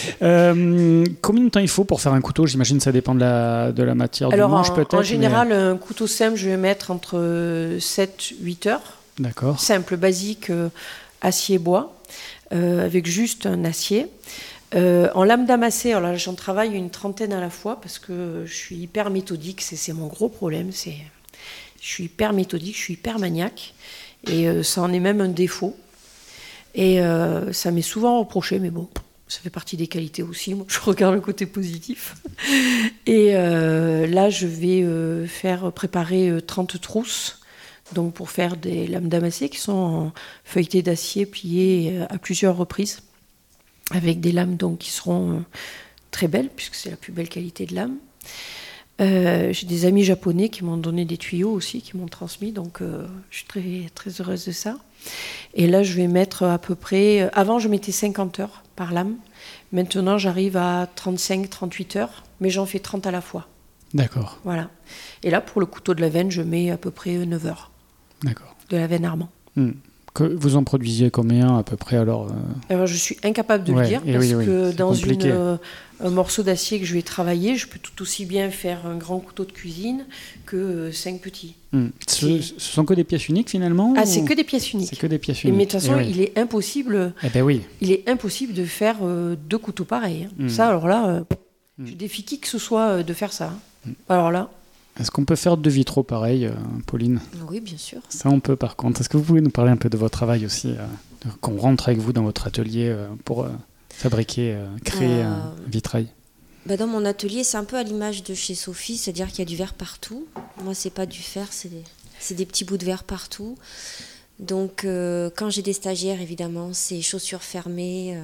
de temps il faut pour faire un couteau ? J'imagine que ça dépend de la matière du manche peut-être. En général, un couteau simple, je vais mettre entre 7-8 heures. D'accord. Simple, basique, acier-bois, avec juste un acier. En lame damassée, alors là, j'en travaille une 30aine à la fois parce que je suis hyper méthodique. C'est mon gros problème. Je suis hyper méthodique, je suis hyper maniaque. Et ça en est même un défaut. Et ça m'est souvent reproché, mais bon, ça fait partie des qualités aussi. Moi, je regarde le côté positif. Et là, je vais faire préparer 30 trousses, donc pour faire des lames damassées qui sont en feuilleté d'acier pliées à plusieurs reprises, avec des lames donc, qui seront très belles, puisque c'est la plus belle qualité de lame. J'ai des amis japonais qui m'ont donné des tuyaux aussi, qui m'ont transmis, donc je suis très, très heureuse de ça. Et là, je vais mettre à peu près... Avant, je mettais 50 heures par lame. Maintenant, j'arrive à 35-38 heures, mais j'en fais 30 à la fois. D'accord. Voilà. Et là, pour le couteau de la veine, je mets à peu près 9 heures. D'accord. De la veine Armand. Que vous en produisiez combien à peu près alors Alors, je suis incapable de le dire parce que dans un morceau d'acier que je vais travailler, je peux tout aussi bien faire un grand couteau de cuisine que 5 petits. Ce sont que des pièces uniques finalement c'est que des pièces uniques. C'est que des pièces uniques. Mais de toute façon, il est impossible. Il est impossible de faire 2 couteaux pareils. Ça, alors là, je défie qui que ce soit de faire ça. Alors là. Est-ce qu'on peut faire 2 vitraux pareils, Pauline ? Oui, bien sûr. Ça, on peut par contre. Est-ce que vous pouvez nous parler un peu de votre travail aussi, qu'on rentre avec vous dans votre atelier pour fabriquer, créer un vitrail ? Dans mon atelier, c'est un peu à l'image de chez Sophie, c'est-à-dire qu'il y a du verre partout. Moi, c'est pas du fer, c'est des petits bouts de verre partout. Donc, quand j'ai des stagiaires, évidemment, c'est chaussures fermées.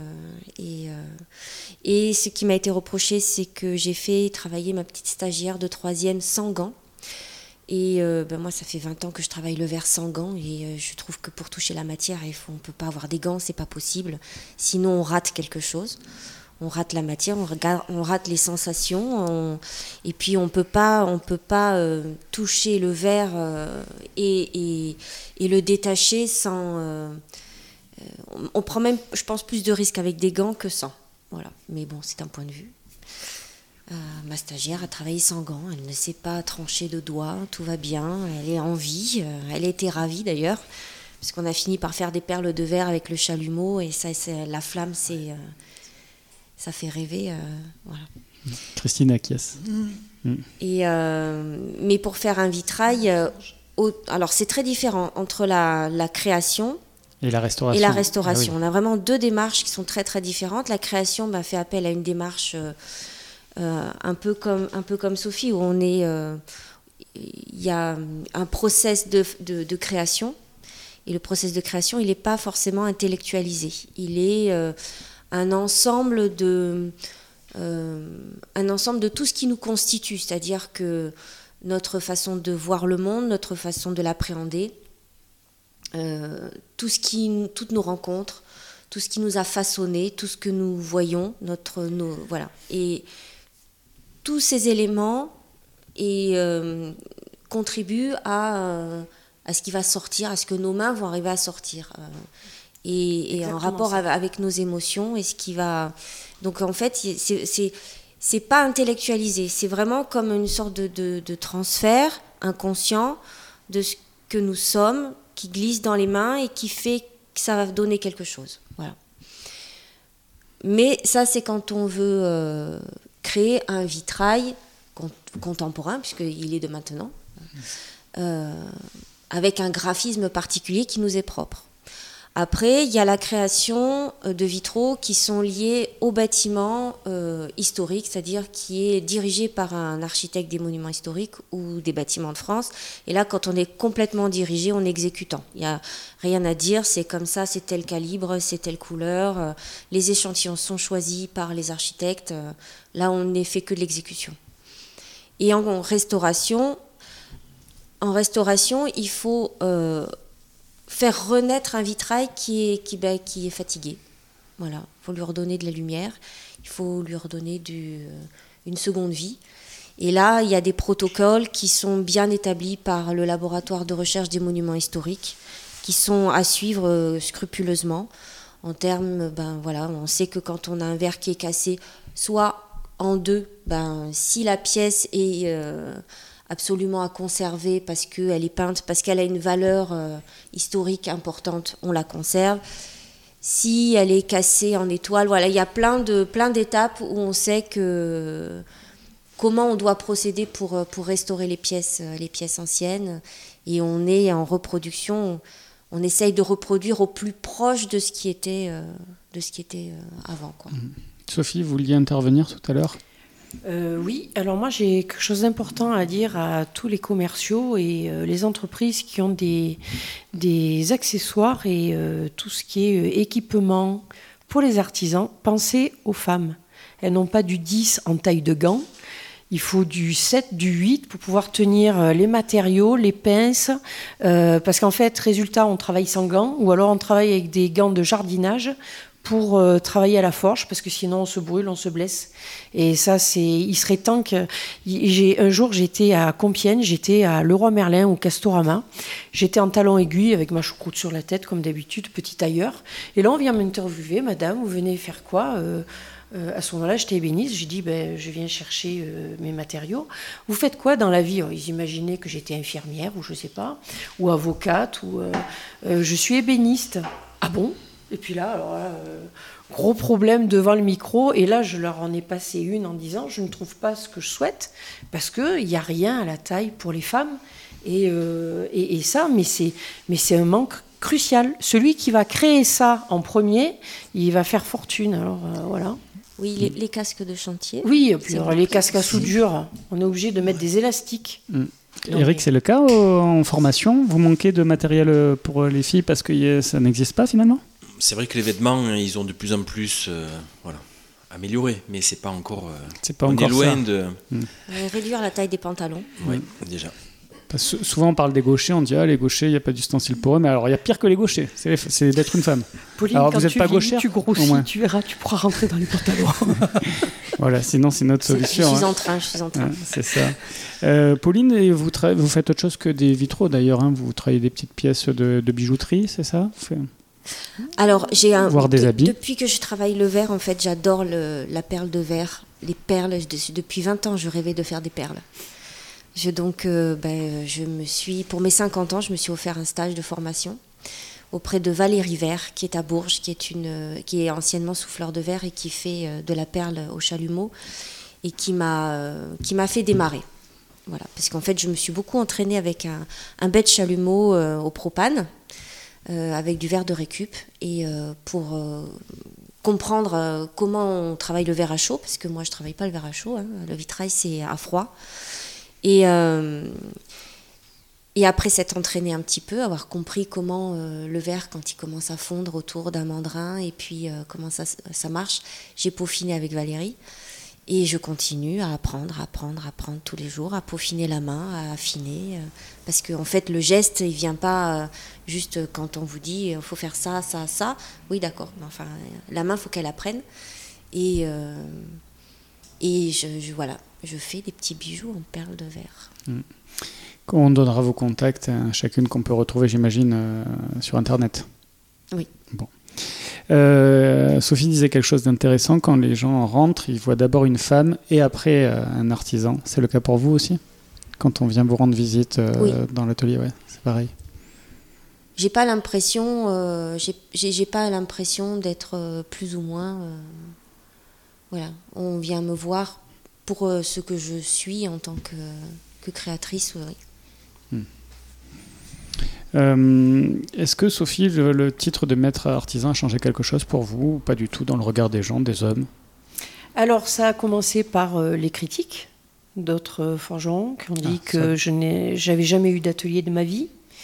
Et ce qui m'a été reproché, c'est que j'ai fait travailler ma petite stagiaire de 3e sans gants. Et moi, ça fait 20 ans que je travaille le verre sans gants. Et je trouve que pour toucher la matière, on ne peut pas avoir des gants, c'est pas possible. Sinon, on rate quelque chose. On rate la matière, on rate les sensations, et puis on peut pas toucher le verre et le détacher sans. On prend même, je pense, plus de risques avec des gants que sans. Voilà. Mais bon, c'est un point de vue. Ma stagiaire a travaillé sans gants, elle ne s'est pas trancher de doigts, tout va bien, elle est en vie, elle était ravie d'ailleurs, parce qu'on a fini par faire des perles de verre avec le chalumeau, et ça, la flamme, ça fait rêver, voilà. Christine acquiesce. Et mais pour faire un vitrail, alors c'est très différent entre la création et la restauration. Ah oui. On a vraiment 2 démarches qui sont très très différentes. La création fait appel à une démarche un peu comme Sophie, où il y a un process de création, et le process de création, il n'est pas forcément intellectualisé. Il est un ensemble de tout ce qui nous constitue, c'est-à-dire que notre façon de voir le monde, notre façon de l'appréhender, toutes nos rencontres, tout ce qui nous a façonné, tout ce que nous voyons, voilà. Et tous ces éléments contribuent à ce qui va sortir, à ce que nos mains vont arriver à sortir. Et en rapport avec nos émotions et ce qui va. Donc en fait, c'est pas intellectualisé, c'est vraiment comme une sorte de transfert inconscient de ce que nous sommes, qui glisse dans les mains et qui fait que ça va donner quelque chose. Voilà. Mais ça, c'est quand on veut créer un vitrail contemporain, puisqu'il est de maintenant, avec un graphisme particulier qui nous est propre. Après, il y a la création de vitraux qui sont liés au bâtiment historique, c'est-à-dire qui est dirigé par un architecte des monuments historiques ou des bâtiments de France. Et là, quand on est complètement dirigé, on est exécutant. Il n'y a rien à dire, c'est comme ça, c'est tel calibre, c'est telle couleur. Les échantillons sont choisis par les architectes. Là, on n'est fait que de l'exécution. Et en restauration, il faut faire renaître un vitrail qui est fatigué. Voilà, il faut lui redonner de la lumière, il faut lui redonner une seconde vie. Et là, il y a des protocoles qui sont bien établis par le laboratoire de recherche des monuments historiques, qui sont à suivre scrupuleusement. En termes, on sait que quand on a un verre qui est cassé, soit en 2, si la pièce est absolument à conserver parce qu'elle est peinte, parce qu'elle a une valeur historique importante, on la conserve. Si elle est cassée en étoile, voilà, il y a plein d'étapes où on sait comment on doit procéder pour restaurer les pièces anciennes. Et on est en reproduction, on essaye de reproduire au plus proche de ce qui était avant, quoi. Sophie, vous vouliez intervenir tout à l'heure ? Oui, alors moi j'ai quelque chose d'important à dire à tous les commerciaux et les entreprises qui ont des accessoires et tout ce qui est équipement pour les artisans. Pensez aux femmes. Elles n'ont pas du 10 en taille de gants. Il faut du 7, du 8 pour pouvoir tenir les matériaux, les pinces. Parce qu'en fait, résultat, on travaille sans gants ou alors on travaille avec des gants de jardinage pour travailler à la forge, parce que sinon on se brûle, on se blesse. Et ça, il serait temps que... Un jour, j'étais à Compiègne, j'étais à Leroy Merlin, au Castorama. J'étais en talons aiguilles, avec ma choucroute sur la tête, comme d'habitude, petit tailleur. Et là, on vient m'interviewer, madame, vous venez faire quoi à ce moment-là, j'étais ébéniste. J'ai dit, je viens chercher mes matériaux. Vous faites quoi dans la vie? Ils imaginaient que j'étais infirmière, ou je sais pas, ou avocate, ou... je suis ébéniste. Ah bon? Et puis là, gros problème devant le micro. Et là, je leur en ai passé une en disant, je ne trouve pas ce que je souhaite, parce qu'il n'y a rien à la taille pour les femmes. Et ça, mais c'est un manque crucial. Celui qui va créer ça en premier, il va faire fortune. Alors, voilà. Oui, les casques de chantier. Oui, et puis les casques à soudure, on est obligé de mettre des élastiques. Eric, c'est le cas en formation? Vous manquez de matériel pour les filles parce que ça n'existe pas finalement? C'est vrai que les vêtements, ils ont de plus en plus amélioré, mais c'est pas encore. On est loin de. Réduire la taille des pantalons. Oui, déjà. Parce que souvent on parle des gauchers, on dit les gauchers, il n'y a pas d'ustensile pour eux, mais alors il y a pire que les gauchers, c'est d'être une femme. Pauline, alors quand vous n'êtes pas gauchère, tu grossis, tu verras, tu pourras rentrer dans les pantalons. Voilà, sinon c'est notre solution. Je suis en train. C'est ça. Pauline, vous faites autre chose que des vitraux d'ailleurs, hein, vous travaillez des petites pièces de bijouterie, c'est ça? Alors, Voire des habits. Depuis que je travaille le verre, en fait, j'adore la perle de verre, les perles. Depuis 20 ans, je rêvais de faire des perles. Pour mes 50 ans, je me suis offert un stage de formation auprès de Valérie Vert, qui est à Bourges, qui est anciennement souffleur de verre et qui fait de la perle au chalumeau et qui m'a fait démarrer. Voilà, parce qu'en fait, je me suis beaucoup entraînée avec un bête chalumeau au propane, avec du verre de récup, et pour comprendre comment on travaille le verre à chaud, parce que moi, je ne travaille pas le verre à chaud, hein, le vitrail, c'est à froid. Et après s'être entraînée un petit peu, avoir compris comment le verre, quand il commence à fondre autour d'un mandrin, et puis comment ça marche, j'ai peaufiné avec Valérie. Et je continue à apprendre tous les jours, à peaufiner la main, à affiner. Parce qu'en fait, le geste, il ne vient pas juste quand on vous dit il faut faire ça, ça, ça. Oui, d'accord. Mais enfin, la main, il faut qu'elle apprenne. Et je fais des petits bijoux en perles de verre. On donnera vos contacts à chacune qu'on peut retrouver, j'imagine, sur Internet. Oui. Bon. Sophie disait quelque chose d'intéressant. Quand les gens rentrent, ils voient d'abord une femme et après un artisan. C'est le cas pour vous aussi? Quand on vient vous rendre visite oui. Dans l'atelier, ouais, c'est pareil. J'ai pas l'impression d'être plus ou moins. Voilà, on vient me voir pour ce que je suis en tant que créatrice. Oui. Est-ce que, Sophie, le titre de maître artisan a changé quelque chose pour vous ou pas du tout dans le regard des gens, des hommes? Alors, ça a commencé par les critiques d'autres forgerons qui ont dit que j'avais jamais eu d'atelier de ma vie.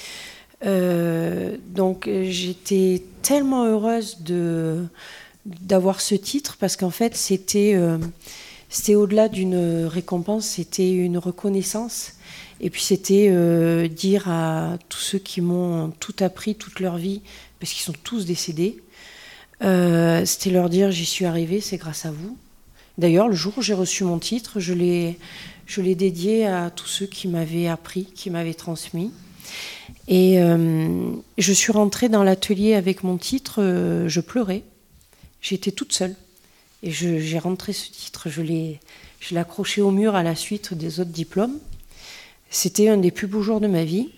Donc, j'étais tellement heureuse d'avoir ce titre parce qu'en fait, c'était au-delà d'une récompense, c'était une reconnaissance. Et puis c'était dire à tous ceux qui m'ont tout appris toute leur vie, parce qu'ils sont tous décédés, c'était leur dire j'y suis arrivée, c'est grâce à vous. D'ailleurs, le jour où j'ai reçu mon titre, je l'ai dédié à tous ceux qui m'avaient appris, qui m'avaient transmis. Et je suis rentrée dans l'atelier avec mon titre, je pleurais. J'étais toute seule. Et j'ai rentré ce titre, je l'ai accroché au mur à la suite des autres diplômes. C'était un des plus beaux jours de ma vie.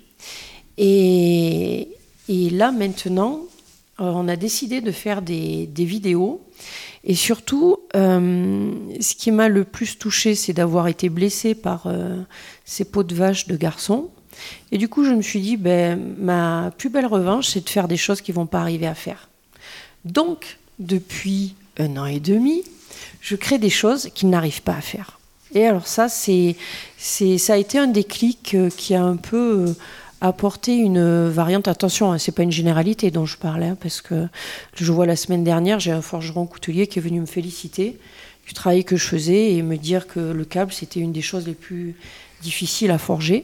Et là, maintenant, on a décidé de faire des vidéos. Et surtout, ce qui m'a le plus touchée, c'est d'avoir été blessée par ces peaux de vache de garçons. Et du coup, je me suis dit, ma plus belle revanche, c'est de faire des choses qui ne vont pas arriver à faire. Donc, depuis 1 an et demi, je crée des choses qu'ils n'arrivent pas à faire. Et alors ça, ça a été un déclic qui a un peu apporté une variante. Attention, hein, c'est pas une généralité dont je parlais, parce que je vois la semaine dernière, j'ai un forgeron coutelier qui est venu me féliciter du travail que je faisais et me dire que le câble, c'était une des choses les plus difficiles à forger.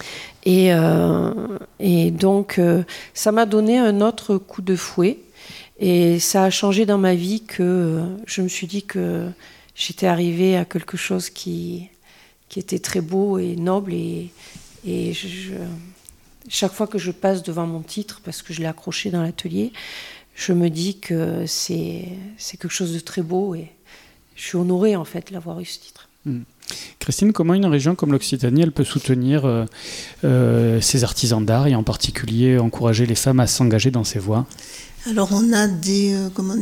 Et donc, ça m'a donné un autre coup de fouet. Et ça a changé dans ma vie que je me suis dit que j'étais arrivée à quelque chose qui était très beau et noble. Et chaque fois que je passe devant mon titre, parce que je l'ai accroché dans l'atelier, je me dis que c'est quelque chose de très beau et je suis honorée en fait d'avoir eu ce titre. Christine, comment une région comme l'Occitanie elle peut soutenir ces artisans d'art et en particulier encourager les femmes à s'engager dans ces voies? Alors on a des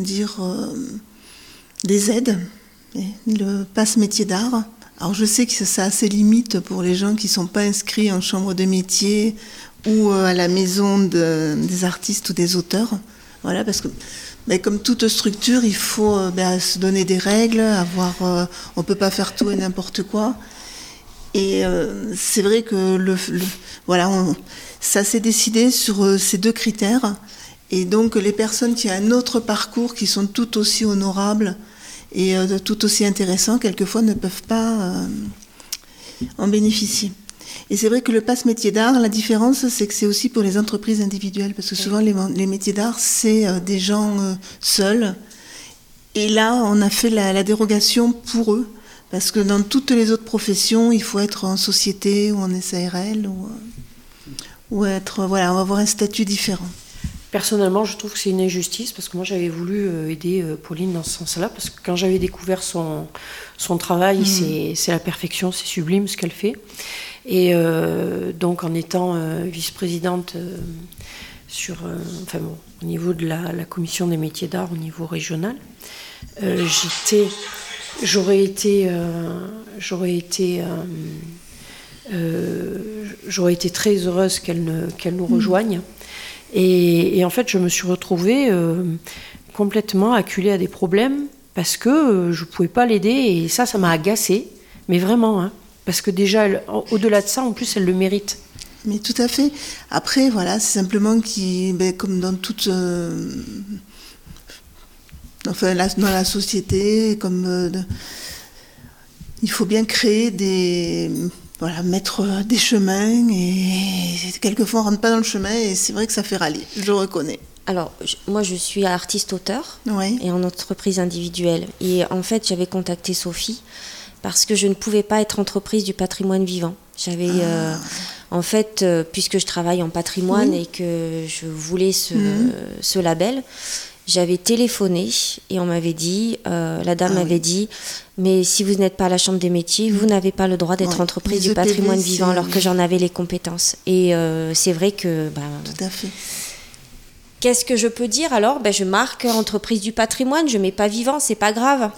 aides, le passe métier d'art. Alors je sais que ça a ses limites pour les gens qui ne sont pas inscrits en chambre de métier ou à la maison des artistes ou des auteurs. Voilà, parce que comme toute structure, il faut se donner des règles, on ne peut pas faire tout et n'importe quoi. Et c'est vrai que ça s'est décidé sur ces 2 critères. Et donc les personnes qui ont un autre parcours, qui sont tout aussi honorables et tout aussi intéressants, quelquefois ne peuvent pas en bénéficier. Et c'est vrai que le passe métier d'art, la différence, c'est que c'est aussi pour les entreprises individuelles, parce que souvent les métiers d'art, c'est des gens seuls. Et là, on a fait la dérogation pour eux, parce que dans toutes les autres professions, il faut être en société ou en SARL, ou être, on va avoir un statut différent. Personnellement, je trouve que c'est une injustice, parce que moi, j'avais voulu aider Pauline dans ce sens-là, parce que quand j'avais découvert son travail, c'est la perfection, c'est sublime ce qu'elle fait. Et donc, en étant vice-présidente au niveau de la commission des métiers d'art au niveau régional, j'aurais été très heureuse qu'elle nous rejoigne. Et en fait, je me suis retrouvée complètement acculée à des problèmes parce que je ne pouvais pas l'aider. Et ça m'a agacée, mais vraiment, hein, parce que déjà, au-delà de ça, en plus, elle le mérite. Mais tout à fait. Après, voilà, c'est simplement comme dans toute... dans la société, il faut bien créer mettre des chemins, et quelquefois on ne rentre pas dans le chemin, et c'est vrai que ça fait râler, je reconnais. Alors, moi je suis artiste-auteur et en entreprise individuelle. Et en fait, j'avais contacté Sophie parce que je ne pouvais pas être entreprise du patrimoine vivant. J'avais, en fait, puisque je travaille en patrimoine et que je voulais ce label, j'avais téléphoné et on m'avait dit, la dame m'avait dit, mais si vous n'êtes pas à la Chambre des métiers, vous n'avez pas le droit d'être entreprise du patrimoine vivant, alors que j'en avais les compétences. Et c'est vrai que... tout à fait. Qu'est-ce que je peux dire alors ? Je marque entreprise du patrimoine, je mets pas vivant, c'est pas grave.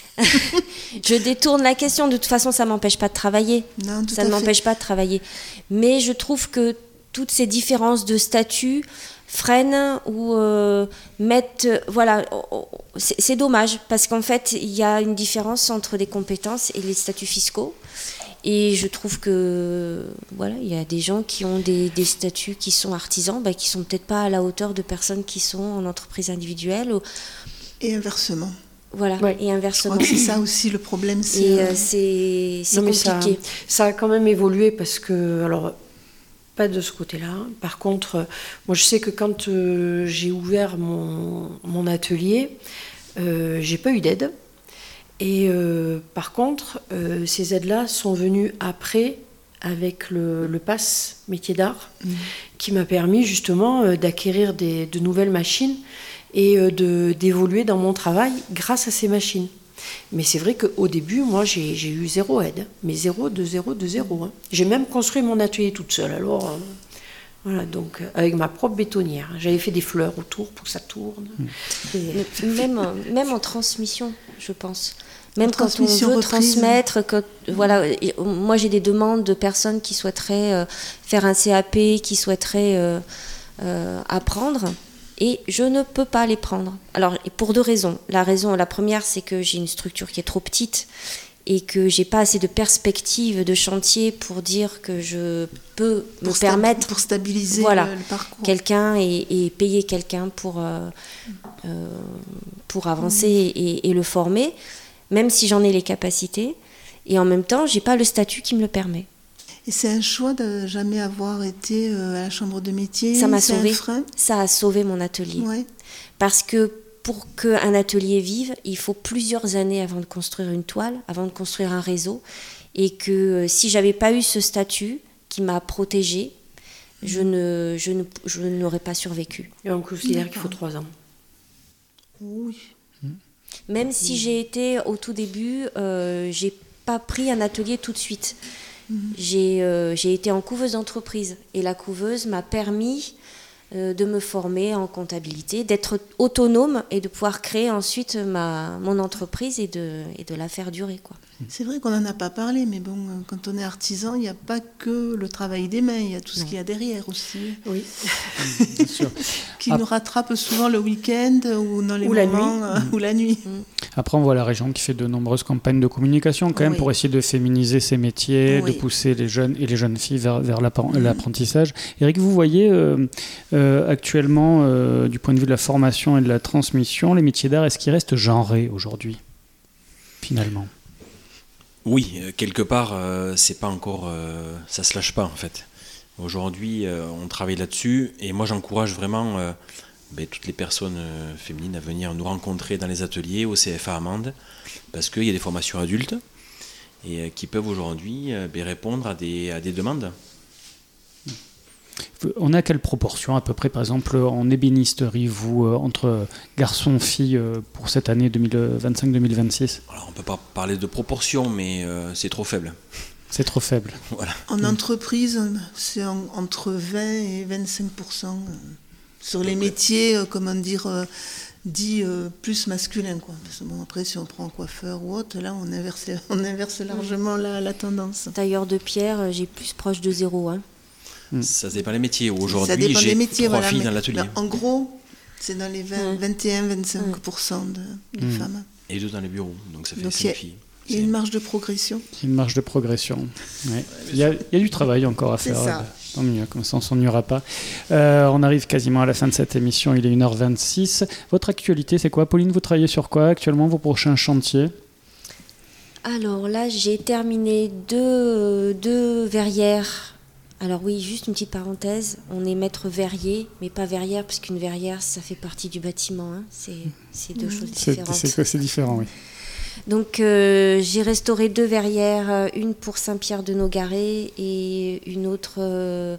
Je détourne la question, de toute façon ça m'empêche pas de travailler. Non, ça ne m'empêche pas de travailler. Mais je trouve que toutes ces différences de statut freinent ou mettent... Voilà, c'est dommage, parce qu'en fait, il y a une différence entre les compétences et les statuts fiscaux. Et je trouve que, voilà, il y a des gens qui ont des statuts qui sont artisans, qui sont peut-être pas à la hauteur de personnes qui sont en entreprise individuelle. Et inversement. Voilà, et inversement. Je crois que c'est ça aussi le problème. C'est compliqué. Ça a quand même évolué parce que... Alors, pas de ce côté-là. Par contre, moi je sais que quand j'ai ouvert mon atelier, j'ai pas eu d'aide. Et par contre, ces aides-là sont venues après avec le pass métier d'art qui m'a permis justement d'acquérir de nouvelles machines et d'évoluer dans mon travail grâce à ces machines. Mais c'est vrai qu'au début, moi, j'ai eu 0 aide. Mais 0. Hein. J'ai même construit mon atelier toute seule. Alors, voilà, donc avec ma propre bétonnière. J'avais fait des fleurs autour pour que ça tourne. Même en transmission, je pense. Même quand on veut transmettre, voilà, moi j'ai des demandes de personnes qui souhaiteraient faire un CAP, qui souhaiteraient apprendre. Et je ne peux pas les prendre. Alors, pour 2 raisons. La première, c'est que j'ai une structure qui est trop petite et que j'ai pas assez de perspectives de chantier pour dire que je peux me permettre... Pour stabiliser le parcours. Quelqu'un et payer quelqu'un pour avancer et le former, même si j'en ai les capacités. Et en même temps, j'ai pas le statut qui me le permet. Et c'est un choix de jamais avoir été à la chambre de métier. Ça m'a sauvé. Ça a sauvé mon atelier. Ouais. Parce que pour qu'un atelier vive, il faut plusieurs années avant de construire une toile, avant de construire un réseau. Et que si je n'avais pas eu ce statut qui m'a protégée, je n'aurais pas survécu. Et on considère qu'il faut 3 ans. Oui. Même si j'ai été, au tout début, j'ai pas pris un atelier tout de suite. J'ai été en couveuse d'entreprise. Et la couveuse m'a permis de me former en comptabilité, d'être autonome et de pouvoir créer ensuite mon entreprise et de la faire durer, quoi. C'est vrai qu'on n'en a pas parlé, mais bon, quand on est artisan, il n'y a pas que le travail des mains, il y a tout ce qu'il y a derrière aussi. Oui. Bien sûr. Qui nous rattrape souvent le week-end ou dans les ou moments ou la nuit. Après, on voit la région qui fait de nombreuses campagnes de communication quand même pour essayer de féminiser ces métiers, de pousser les jeunes et les jeunes filles vers l'apprentissage. Eric, vous voyez actuellement, du point de vue de la formation et de la transmission, les métiers d'art, est-ce qu'ils restent genrés aujourd'hui, finalement ? Oui, quelque part, c'est pas encore, ça se lâche pas en fait. Aujourd'hui, on travaille là-dessus et moi j'encourage vraiment toutes les personnes féminines à venir nous rencontrer dans les ateliers au CFA à Mende, parce qu'il y a des formations adultes et qui peuvent aujourd'hui répondre à des demandes. On a quelle proportion à peu près, par exemple, en ébénisterie, vous, entre garçons et filles pour cette année 2025-2026 ? Alors, on ne peut pas parler de proportion, mais c'est trop faible. C'est trop faible. Voilà. En entreprise, c'est entre 20 et 25% sur les métiers, dits plus masculins, quoi. Parce que bon, après, si on prend coiffeur ou autre, là, on inverse largement la tendance. Tailleur de pierre, j'ai plus proche de 0, hein. Ça dépend des métiers. Aujourd'hui, j'ai 3 filles dans l'atelier. En gros, c'est dans les 21-25% de femmes. Et 2 dans les bureaux, donc ça fait 5 filles. Il y a une marge de progression. Une marge de progression. Ouais. Il y a du travail encore à faire. C'est ça. Tant mieux, comme ça on ne s'ennuiera pas. On arrive quasiment à la fin de cette émission, il est 1h26. Votre actualité, c'est quoi ? Pauline, vous travaillez sur quoi actuellement, vos prochains chantiers ? Alors là, j'ai terminé deux verrières. Alors oui, juste une petite parenthèse, on est maître verrier, mais pas verrière, parce qu'une verrière, ça fait partie du bâtiment, hein. C'est 2 choses différentes. C'est différent, oui. Donc j'ai restauré 2 verrières, une pour Saint-Pierre-de-Nogaret et une autre,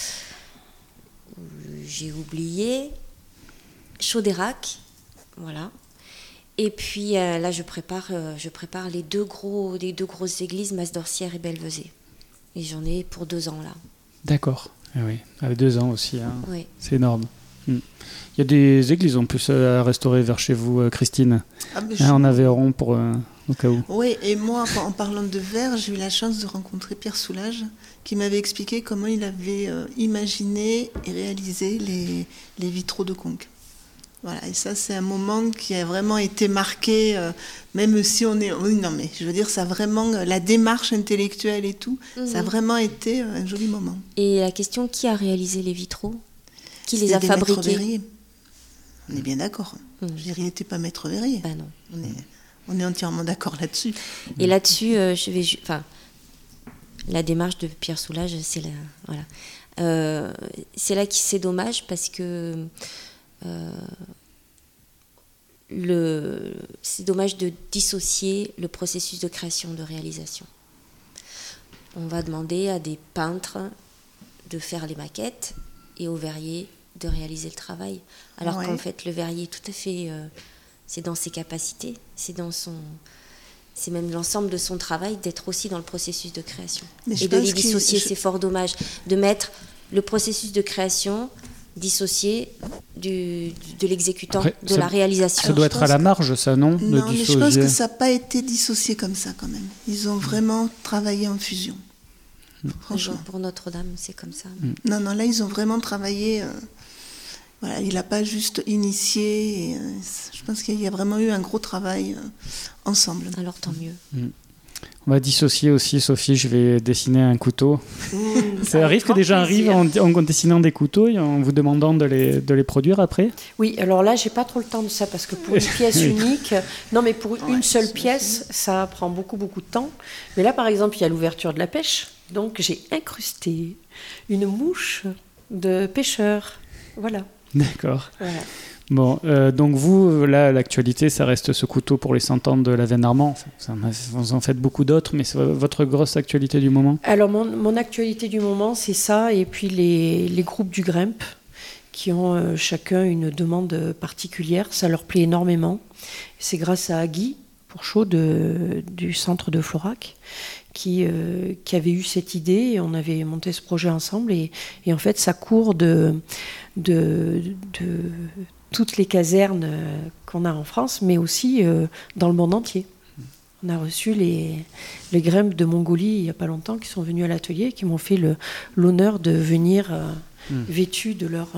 j'ai oublié, Chaudérac, voilà. Et puis là, je prépare les deux grosses églises, Masdorcières et Belvezé. Et j'en ai pour 2 ans là. D'accord, oui, avec 2 ans aussi, hein. Oui. C'est énorme. Il y a des églises en plus à restaurer vers chez vous, Christine, en Aveyron au cas où. Oui, et moi, en parlant de verre, j'ai eu la chance de rencontrer Pierre Soulages, qui m'avait expliqué comment il avait imaginé et réalisé les vitraux de Conques. Voilà, et ça, c'est un moment qui a vraiment été marqué, même si on est... Oui, non, mais je veux dire, ça a vraiment... La démarche intellectuelle et tout, ça a vraiment été un joli moment. Et la question, qui a réalisé les vitraux ? Qui les a fabriqués ? On est bien d'accord. Il n'était pas maître verrier. Ben non. On est entièrement d'accord là-dessus. Et là-dessus, la démarche de Pierre Soulages, c'est là qui c'est dommage parce que c'est dommage de dissocier le processus de création de réalisation. On va demander à des peintres de faire les maquettes et aux verriers de réaliser le travail. Alors qu'en fait, le verrier, tout à fait, c'est dans ses capacités, c'est même l'ensemble de son travail d'être aussi dans le processus de création. Et de les dissocier, c'est fort dommage. De mettre le processus de création dissocié de l'exécutant, la réalisation. Ça doit être à la marge, ça, non ? Non, mais je pense que ça n'a pas été dissocié comme ça, quand même. Ils ont vraiment travaillé en fusion. Franchement. Pour Notre-Dame, c'est comme ça. Non, là, ils ont vraiment travaillé... Voilà, il n'a pas juste initié. Je pense qu'il y a vraiment eu un gros travail ensemble. Alors, tant mieux. On va dissocier aussi, Sophie, je vais dessiner un couteau. Ça arrive que des gens arrivent en dessinant des couteaux et en vous demandant de les produire après ? Oui, alors là, j'ai pas trop le temps de ça parce que pour une pièce unique, non mais pour une seule pièce, ça prend beaucoup de temps. Mais là, par exemple, il y a l'ouverture de la pêche, donc j'ai incrusté une mouche de pêcheur. Voilà. D'accord. Voilà. Bon, donc vous, là, l'actualité, ça reste ce couteau pour les 100 ans de la veine Armand. Vous en faites beaucoup d'autres, mais c'est votre grosse actualité du moment? Alors, mon actualité du moment, c'est ça, et puis les groupes du Grimpe, qui ont chacun une demande particulière. Ça leur plaît énormément. C'est grâce à Guy Pourchaud du centre de Florac, qui avait eu cette idée, et on avait monté ce projet ensemble, et en fait, ça court de toutes les casernes qu'on a en France, mais aussi dans le monde entier. On a reçu les Grimpe de Mongolie il n'y a pas longtemps, qui sont venus à l'atelier, qui m'ont fait l'honneur de venir vêtus de leur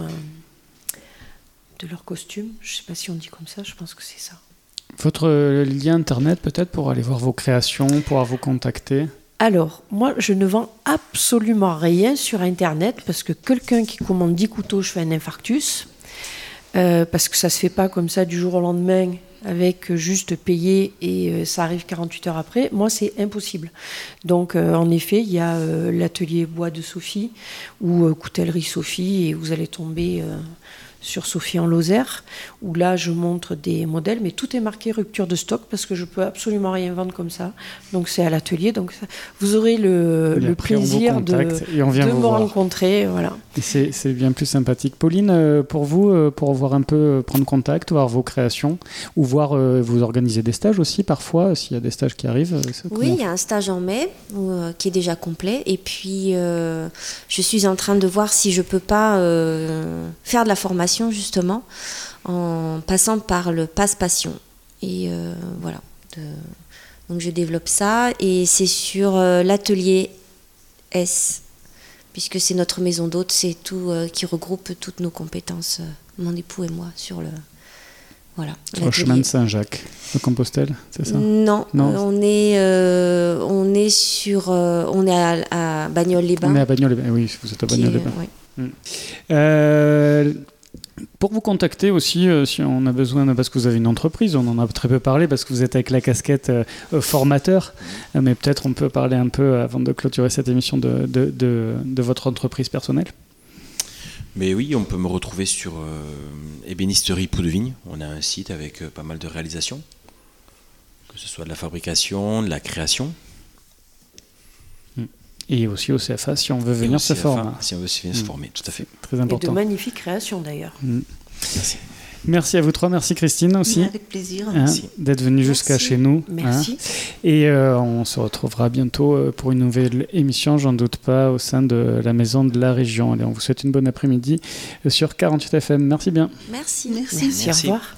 costume. Je ne sais pas si on dit comme ça, je pense que c'est ça. Votre lien internet peut-être pour aller voir vos créations, pour vous contacter? Alors, moi, je ne vends absolument rien sur Internet, parce que quelqu'un qui commande 10 couteaux, je fais un infarctus. Parce que ça se fait pas comme ça du jour au lendemain avec juste payer et ça arrive 48 heures après. Moi, c'est impossible. Donc, en effet, il y a l'atelier bois de Sophie ou coutellerie Sophie, et vous allez tomber sur Sophie en Lozère, où là, je montre des modèles, mais tout est marqué rupture de stock, parce que je peux absolument rien vendre comme ça. Donc, c'est à l'atelier. Donc, vous aurez le plaisir de me rencontrer. Voilà. Et c'est bien plus sympathique. Pauline, pour vous, pour voir un peu, prendre contact, voir vos créations, ou voir vous organiser des stages aussi, parfois, s'il y a des stages qui arrivent. Oui, il y a un stage en mai qui est déjà complet. Et puis, je suis en train de voir si je peux pas faire de la formation, justement, en passant par le Pass Passion. Et voilà. Donc, je développe ça. Et c'est sur l'atelier S, puisque c'est notre maison d'hôtes, c'est tout qui regroupe toutes nos compétences, mon époux et moi, sur le... Voilà. Sur le chemin de Saint-Jacques, de Compostelle, c'est ça? Non. On est à Bagnols-les-Bains. On est à Bagnols-les-Bains, oui, vous êtes à Bagnols-les-Bains. Oui. Pour vous contacter aussi, si on a besoin, parce que vous avez une entreprise, on en a très peu parlé, parce que vous êtes avec la casquette formateur, mais peut-être on peut parler un peu, avant de clôturer cette émission, de votre entreprise personnelle. Mais oui, on peut me retrouver sur Ébénisterie Poudevigne. On a un site avec pas mal de réalisations, que ce soit de la fabrication, de la création. Et aussi au CFA, si on veut venir se former. Si on veut se former, tout à fait. Très important. Et de magnifiques créations, d'ailleurs. Merci. Merci à vous trois, merci Christine aussi. Avec plaisir. D'être venue jusqu'à chez nous. Merci. Et on se retrouvera bientôt pour une nouvelle émission, j'en doute pas, au sein de la maison de la région. Allez, on vous souhaite une bonne après-midi sur 48 FM. Merci bien. Merci. Merci. Au revoir.